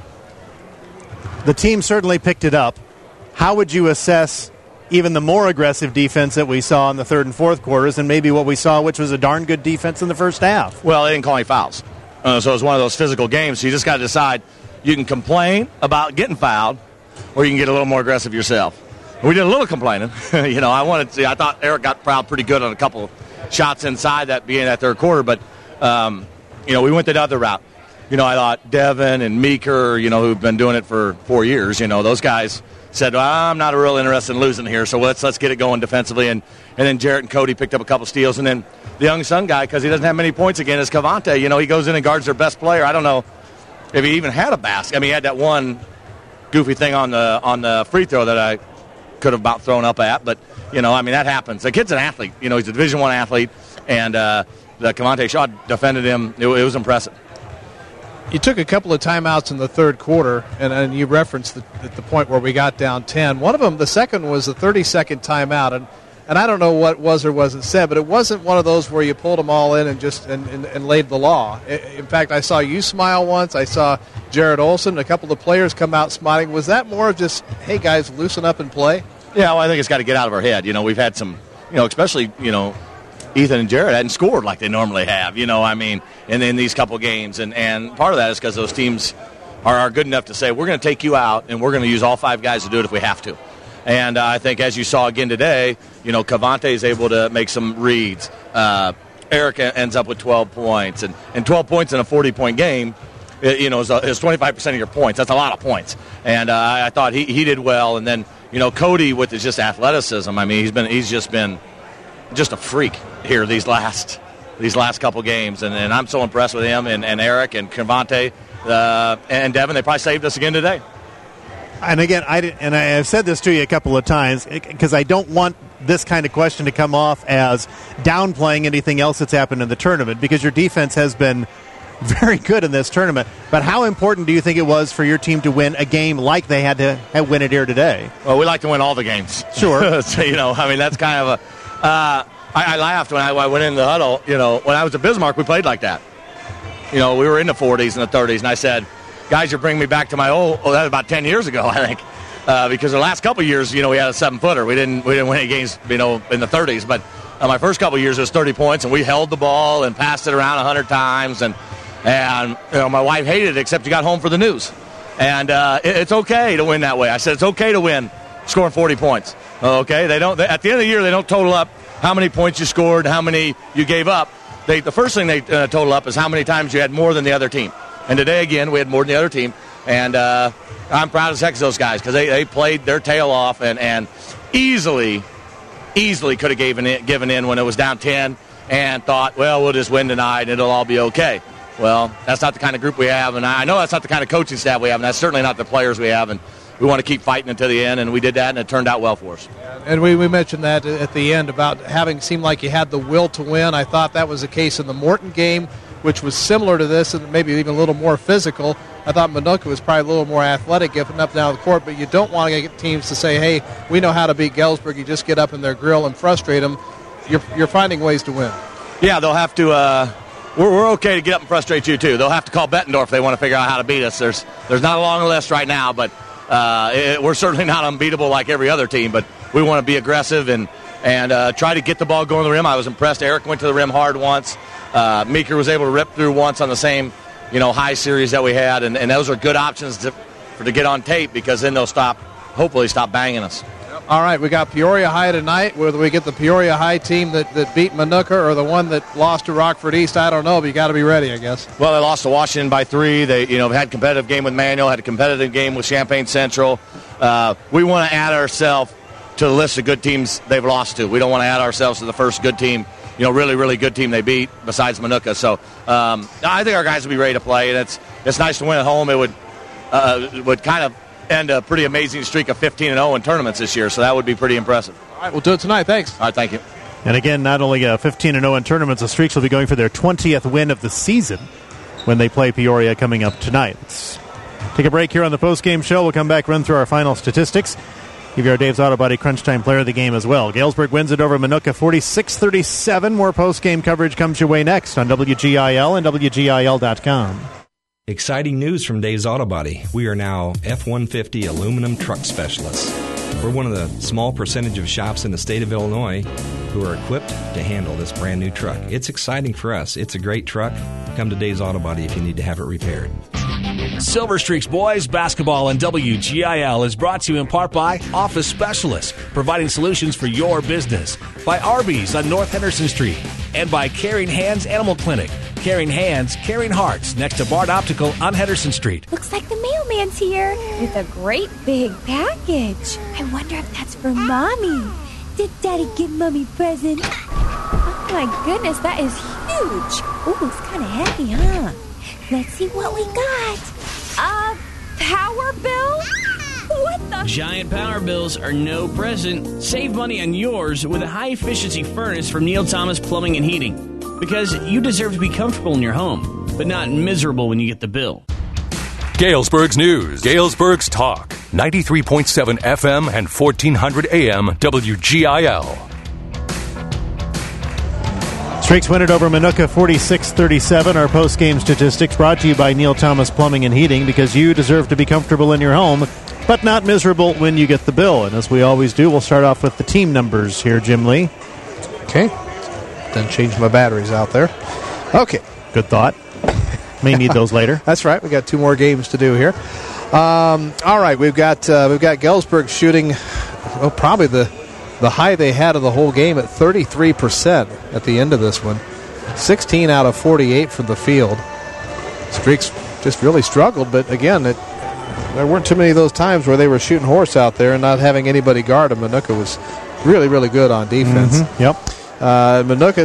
The team certainly picked it up. How would you assess even the more aggressive defense that we saw in the third and fourth quarters and maybe what we saw, which was a darn good defense in the first half? Well, they didn't call any fouls. Uh, so it was one of those physical games. So you just got to decide you can complain about getting fouled or you can get a little more aggressive yourself. We did a little complaining. you know, I wanted to, I thought Eric got fouled pretty good on a couple shots inside that being that third quarter, but, um, you know, we went the other route. You know, I thought Devin and Meeker, you know, who've been doing it for four years, you know, those guys said, well, I'm not real interested in losing here, so let's let's get it going defensively. And, and then Jarrett and Cody picked up a couple steals. And then the young Sun guy, because he doesn't have many points again, is Cavante. You know, he goes in and guards their best player. I don't know if he even had a basket. I mean, he had that one goofy thing on the on the free throw that I could have about thrown up at. But, you know, I mean, that happens. The kid's an athlete. You know, he's a Division One athlete. And uh, the Cavante Shaw defended him. It, it was impressive. You took a couple of timeouts in the third quarter, and, and you referenced the, at the point where we got down ten. One of them, the second, was a thirty-second timeout, and, and I don't know what was or wasn't said, but it wasn't one of those where you pulled them all in and just and, and, and laid the law. In fact, I saw you smile once. I saw Jared Olson, a couple of players come out smiling. Was that more of just, hey, guys, loosen up and play? Yeah, well, I think it's got to get out of our head. You know, we've had some, you know, especially, you know, Ethan and Jared hadn't scored like they normally have, you know, I mean, in, in these couple games. And, and part of that is because those teams are, are good enough to say, we're going to take you out, and we're going to use all five guys to do it if we have to. And uh, I think, as you saw again today, you know, Cavante is able to make some reads. Uh, Eric ends up with twelve points. And, and twelve points in a forty-point game, you know, is, is twenty-five percent of your points. That's a lot of points. And uh, I thought he, he did well. And then, you know, Cody with his just athleticism, I mean, he's been he's just been – just a freak here these last these last couple games, and, and I'm so impressed with him and, and Eric and Cavante uh, and Devin. They probably saved us again today. And again, I did, and I have said this to you a couple of times because I don't want this kind of question to come off as downplaying anything else that's happened in the tournament, because your defense has been very good in this tournament. But how important do you think it was for your team to win a game like they had to have win it here today? Well, we like to win all the games. Sure. So, you know, I mean, that's kind of a uh, – I, I laughed when I, when I went in the huddle. You know, when I was at Bismarck, we played like that. You know, we were in the forties and the thirties, and I said, guys, you're bringing me back to my old – oh, that was about ten years ago, I think. Uh, because the last couple of years, you know, we had a seven-footer. We didn't we didn't win any games, you know, in the thirties. But uh, my first couple of years, it was thirty points, and we held the ball and passed it around one hundred times. And, and you know, my wife hated it, except you got home for the news. And uh, it, it's okay to win that way. I said it's okay to win scoring forty points. Okay? They don't. They, at the end of the year, they don't total up how many points you scored, how many you gave up. They, the first thing they uh, total up is how many times you had more than the other team. And today, again, we had more than the other team. And uh, I'm proud as heck of those guys because they, they played their tail off and, and easily, easily could have given in, given in when it was down ten and thought, well, we'll just win tonight and it'll all be okay. Well, that's not the kind of group we have, and I know that's not the kind of coaching staff we have, and that's certainly not the players we have, and we want to keep fighting until the end, and we did that, and it turned out well for us. And we, we mentioned that at the end about having seemed like you had the will to win. I thought that was the case in the Morton game, which was similar to this and maybe even a little more physical. I thought Minooka was probably a little more athletic getting up and down the court, but you don't want to get teams to say, hey, we know how to beat Galesburg. You just get up in their grill and frustrate them. You're, you're finding ways to win. Yeah, they'll have to uh, – we're, we're okay to get up and frustrate you, too. They'll have to call Bettendorf if they want to figure out how to beat us. There's there's not a long list right now, but uh, it, we're certainly not unbeatable like every other team, but we want to be aggressive and, and uh, try to get the ball going to the rim. I was impressed. Eric went to the rim hard once. Uh, Meeker was able to rip through once on the same – you know, high series that we had, and, and those are good options to, for, to get on tape because then they'll stop, hopefully stop banging us. All right, we got Peoria High tonight. Whether we get the Peoria High team that, that beat Minooka or the one that lost to Rockford East, I don't know, but you got to be ready, I guess. Well, they lost to Washington by three. They, you know, had a competitive game with Manual, had a competitive game with Champaign Central. Uh, we want to add ourselves to the list of good teams they've lost to. We don't want to add ourselves to the first good team. You know, really, really good team they beat besides Minooka. So um, I think our guys will be ready to play, and it's it's nice to win at home. It would uh, would kind of end a pretty amazing streak of fifteen and oh in tournaments this year, so that would be pretty impressive. All right, we'll do it tonight. Thanks. All right, thank you. And again, not only uh, fifteen and oh in tournaments, the Streaks will be going for their twentieth win of the season when they play Peoria coming up tonight. Let's take a break here on the postgame show. We'll come back, run through our final statistics. Give you our Dave's Auto Body Crunch Time player of the game as well. Galesburg wins it over Minooka forty-six thirty-seven. More post-game coverage comes your way next on W G I L and W G I L dot com. Exciting news from Dave's Auto Body. We are now F one fifty aluminum truck specialists. We're one of the small percentage of shops in the state of Illinois who are equipped to handle this brand new truck. It's exciting for us. It's a great truck. Come to Dave's Auto Body if you need to have it repaired. Silver Streaks Boys Basketball on W G I L is brought to you in part by Office Specialists, providing solutions for your business, by Arby's on North Henderson Street, and by Caring Hands Animal Clinic. Caring Hands, Caring Hearts, next to Bard Optical on Henderson Street. Looks like the mailman's here with a great big package. I wonder if that's for Mommy. Did Daddy give Mommy a present? Oh my goodness, that is huge. Ooh, it's kind of heavy, huh? Let's see what we got. A power bill? What the? Giant power bills are no present. Save money on yours with a high-efficiency furnace from Neil Thomas Plumbing and Heating. Because you deserve to be comfortable in your home, but not miserable when you get the bill. Galesburg's News. Galesburg's Talk. ninety-three point seven F M and fourteen hundred A M W G I L. Streaks win it over Minooka forty-six thirty-seven. Our post-game statistics brought to you by Neil Thomas Plumbing and Heating, because you deserve to be comfortable in your home, but not miserable when you get the bill. And as we always do, we'll start off with the team numbers here, Jim Lee. Okay. Then change my batteries out there. Okay. Good thought. May need those later. That's right. We got two more games to do here. Um, all right. We've got uh, we've got Galesburg shooting, well, probably the the high they had of the whole game at thirty-three percent at the end of this one. sixteen out of forty-eight from the field. Streaks just really struggled, but again, it, there weren't too many of those times where they were shooting horse out there and not having anybody guard them. Minooka was really, really good on defense. Mm-hmm. Yep. Uh, Minooka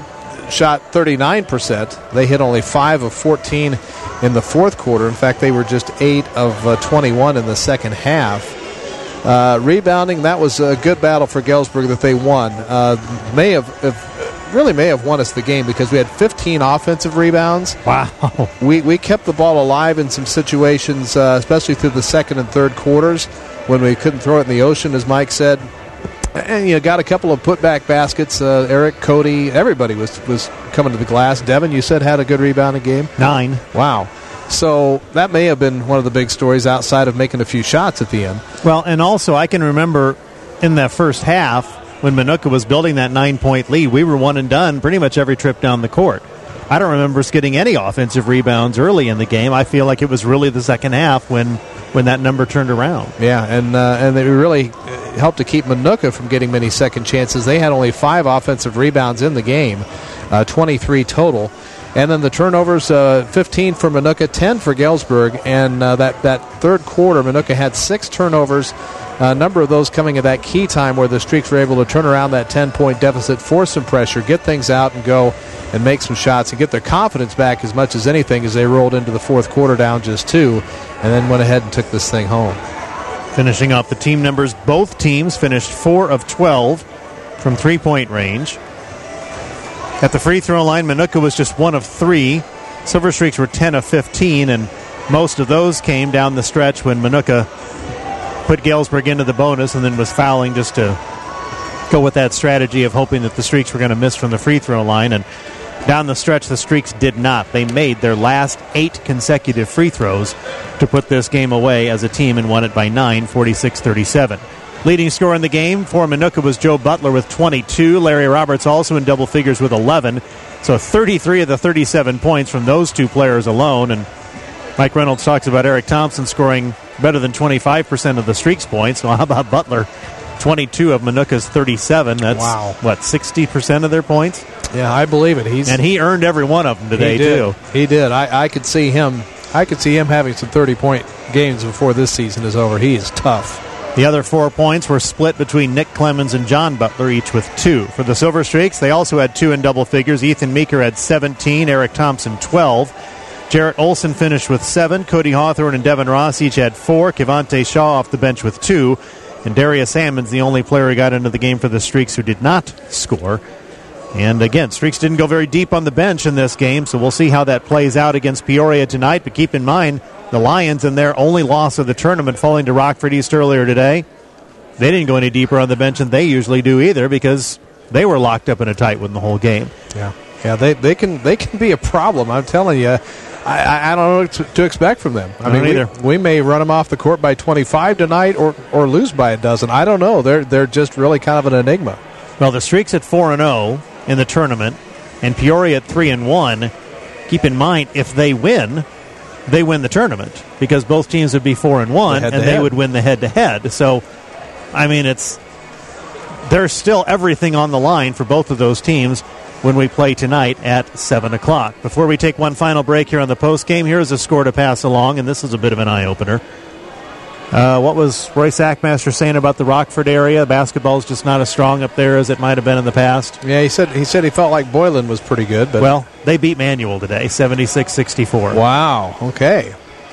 shot thirty-nine percent. They hit only five of fourteen in the fourth quarter. In fact, they were just eight of uh, twenty-one in the second half. Uh, rebounding, that was a good battle for Galesburg that they won. Uh, may have, have really may have won us the game because we had fifteen offensive rebounds. Wow. We we kept the ball alive in some situations, uh, especially through the second and third quarters when we couldn't throw it in the ocean, as Mike said. And you know, got a couple of putback baskets. Uh, Eric, Cody, everybody was was coming to the glass. Devin, you said had a good rebounding game. Nine. Wow. So that may have been one of the big stories outside of making a few shots at the end. Well, and also I can remember in that first half when Minooka was building that nine-point lead, we were one and done pretty much every trip down the court. I don't remember us getting any offensive rebounds early in the game. I feel like it was really the second half when when that number turned around. Yeah, and uh, and they really helped to keep Minooka from getting many second chances. They had only five offensive rebounds in the game, uh, twenty-three total. And then the turnovers, uh, fifteen for Minooka, ten for Galesburg. And uh, that, that third quarter, Minooka had six turnovers, a number of those coming at that key time where the Streaks were able to turn around that ten-point deficit, force some pressure, get things out and go and make some shots and get their confidence back as much as anything as they rolled into the fourth quarter down just two and then went ahead and took this thing home. Finishing off the team numbers, both teams finished four of twelve from three-point range. At the free throw line, Minooka was just one of three. Silver Streaks were ten of fifteen, and most of those came down the stretch when Minooka put Galesburg into the bonus and then was fouling just to go with that strategy of hoping that the Streaks were going to miss from the free throw line. And down the stretch, the Streaks did not. They made their last eight consecutive free throws to put this game away as a team and won it by nine, forty-six thirty-seven. Leading scorer in the game for Minooka was Joe Butler with twenty-two. Larry Roberts also in double figures with eleven. So thirty-three of the thirty-seven points from those two players alone. And Mike Reynolds talks about Eric Thompson scoring better than twenty-five percent of the Streaks points. Well, how about Butler? twenty-two of Minooka's thirty-seven. That's, wow. what, sixty percent of their points? Yeah, I believe it. He's And he earned every one of them today, he did. too. He did. I, I could see him I could see him having some thirty-point games before this season is over. He is tough. The other four points were split between Nick Clemens and John Butler, each with two. For the Silver Streaks, they also had two in double figures. Ethan Meeker had seventeen, Eric Thompson twelve. Jarrett Olson finished with seven. Cody Hawthorne and Devin Ross each had four. Kevonte Shaw off the bench with two. And Darius Hammond's the only player who got into the game for the Streaks who did not score. And again, Streaks didn't go very deep on the bench in this game, so we'll see how that plays out against Peoria tonight. But keep in mind, the Lions in their only loss of the tournament falling to Rockford East earlier today, they didn't go any deeper on the bench than they usually do either because they were locked up in a tight one the whole game. Yeah, yeah, they they can they can be a problem. I'm telling you, I, I, I don't know what to, to expect from them. I, I mean, we, either. we may run them off the court by twenty-five tonight, or or lose by a dozen. I don't know. They're they're just really kind of an enigma. Well, the Streaks at four and zero in the tournament, and Peoria at three and one. Keep in mind, if they win, they win the tournament because both teams would be four and one, The and head-to-head. they would win the head-to-head. So, I mean, it's there's still everything on the line for both of those teams when we play tonight at seven o'clock. Before we take one final break here on the postgame, here's a score to pass along, and this is a bit of an eye-opener. Uh, what was Roy Sackmaster saying about the Rockford area? Basketball's just not as strong up there as it might have been in the past. Yeah, he said he said he felt like Boylan was pretty good. But Well, they beat Manual today, seventy-six sixty-four. Wow, okay.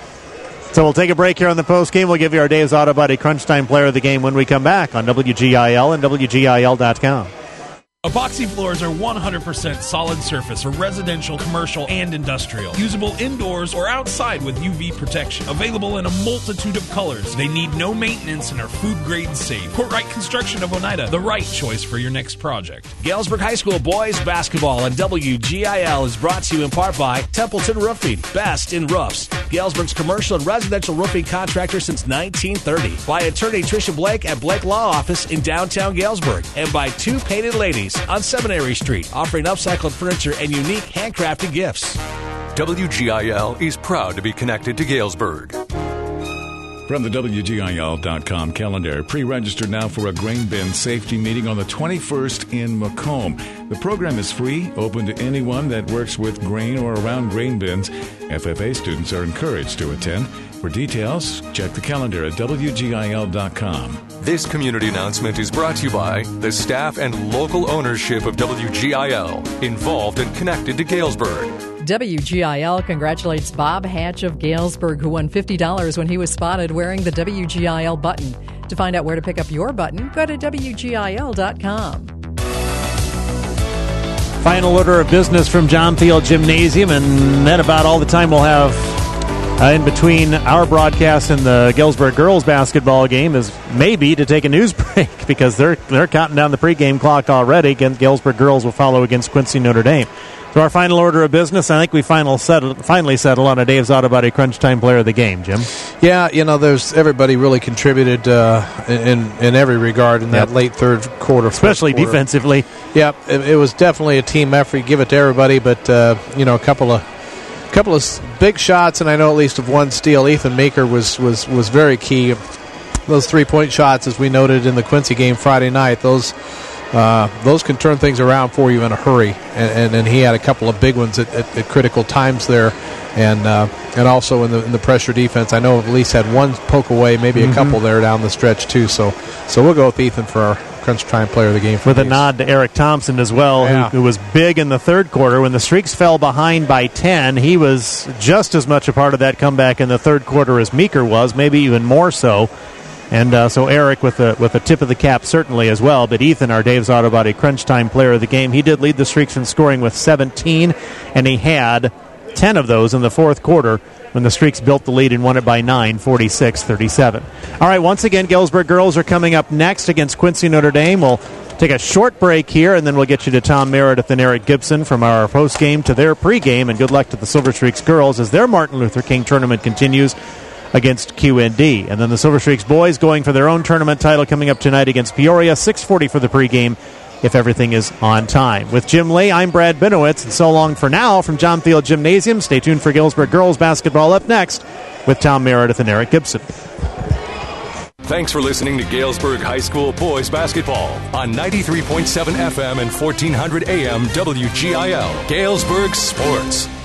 So we'll take a break here on the post game. We'll give you our Dave's Auto Body Crunch Time Player of the Game when we come back on W G I L and W G I L dot com. Epoxy floors are one hundred percent solid surface for residential, commercial, and industrial. Usable indoors or outside with U V protection. Available in a multitude of colors. They need no maintenance and are food grade safe. Courtright Construction of Oneida, the right choice for your next project. Galesburg High School boys basketball on W G I L is brought to you in part by Templeton Roofing, best in roofs. Galesburg's commercial and residential roofing contractor since nineteen thirty. By attorney Tricia Blake at Blake Law Office in downtown Galesburg. And by Two Painted Ladies on Seminary Street, offering upcycled furniture and unique handcrafted gifts. W G I L is proud to be connected to Galesburg. From the W G I L dot com calendar, pre-register now for a grain bin safety meeting on the twenty-first in Macomb. The program is free, open to anyone that works with grain or around grain bins. F F A students are encouraged to attend. For details, check the calendar at W G I L dot com. This community announcement is brought to you by the staff and local ownership of W G I L, involved and connected to Galesburg. W G I L congratulates Bob Hatch of Galesburg, who won fifty dollars when he was spotted wearing the W G I L button. To find out where to pick up your button, go to W G I L dot com. Final order of business from John Thiel Gymnasium, and then about all the time we'll have uh, in between our broadcast and the Galesburg girls basketball game is maybe to take a news break because they're they're counting down the pregame clock already. Again, Galesburg girls will follow against Quincy Notre Dame. So our final order of business, I think we final settled, finally settled on a Dave's Auto Body Crunch Time player of the game, Jim. Yeah, you know, there's everybody really contributed uh, in in every regard in that yep. late third quarter, especially quarter. defensively. Yeah, it, it was definitely a team effort. Give it to everybody, but uh, you know, a couple of couple of big shots, and I know at least of one steal. Ethan Meeker was was was very key. Those three point shots, as we noted in the Quincy game Friday night, those. Uh, those can turn things around for you in a hurry, and, and, and he had a couple of big ones at, at, at critical times there, and uh, and also in the in the pressure defense. I know at least had one poke away, maybe mm-hmm. a couple there down the stretch too. So so we'll go with Ethan for our Crunch Time player of the game. With a nod to Eric Thompson as well, yeah. who, who was big in the third quarter. When the Streaks fell behind by ten, he was just as much a part of that comeback in the third quarter as Meeker was, maybe even more so. And uh, so Eric with a, with a tip of the cap certainly as well. But Ethan, our Dave's Auto Body Crunch Time player of the game, he did lead the Streaks in scoring with seventeen, and he had ten of those in the fourth quarter when the Streaks built the lead and won it by nine, forty-six thirty-seven. All right, once again, Galesburg girls are coming up next against Quincy Notre Dame. We'll take a short break here, and then we'll get you to Tom Meredith and Eric Gibson from our postgame to their pregame. And good luck to the Silver Streaks girls as their Martin Luther King tournament continues against Q N D. And then the Silver Streaks boys going for their own tournament title coming up tonight against Peoria, six forty for the pregame if everything is on time. With Jim Lee, I'm Brad Binowitz, and so long for now from John Thiel Gymnasium. Stay tuned for Galesburg girls basketball up next with Tom Meredith and Eric Gibson. Thanks for listening to Galesburg High School boys basketball on ninety-three point seven F M and fourteen hundred A M W G I L. Galesburg Sports.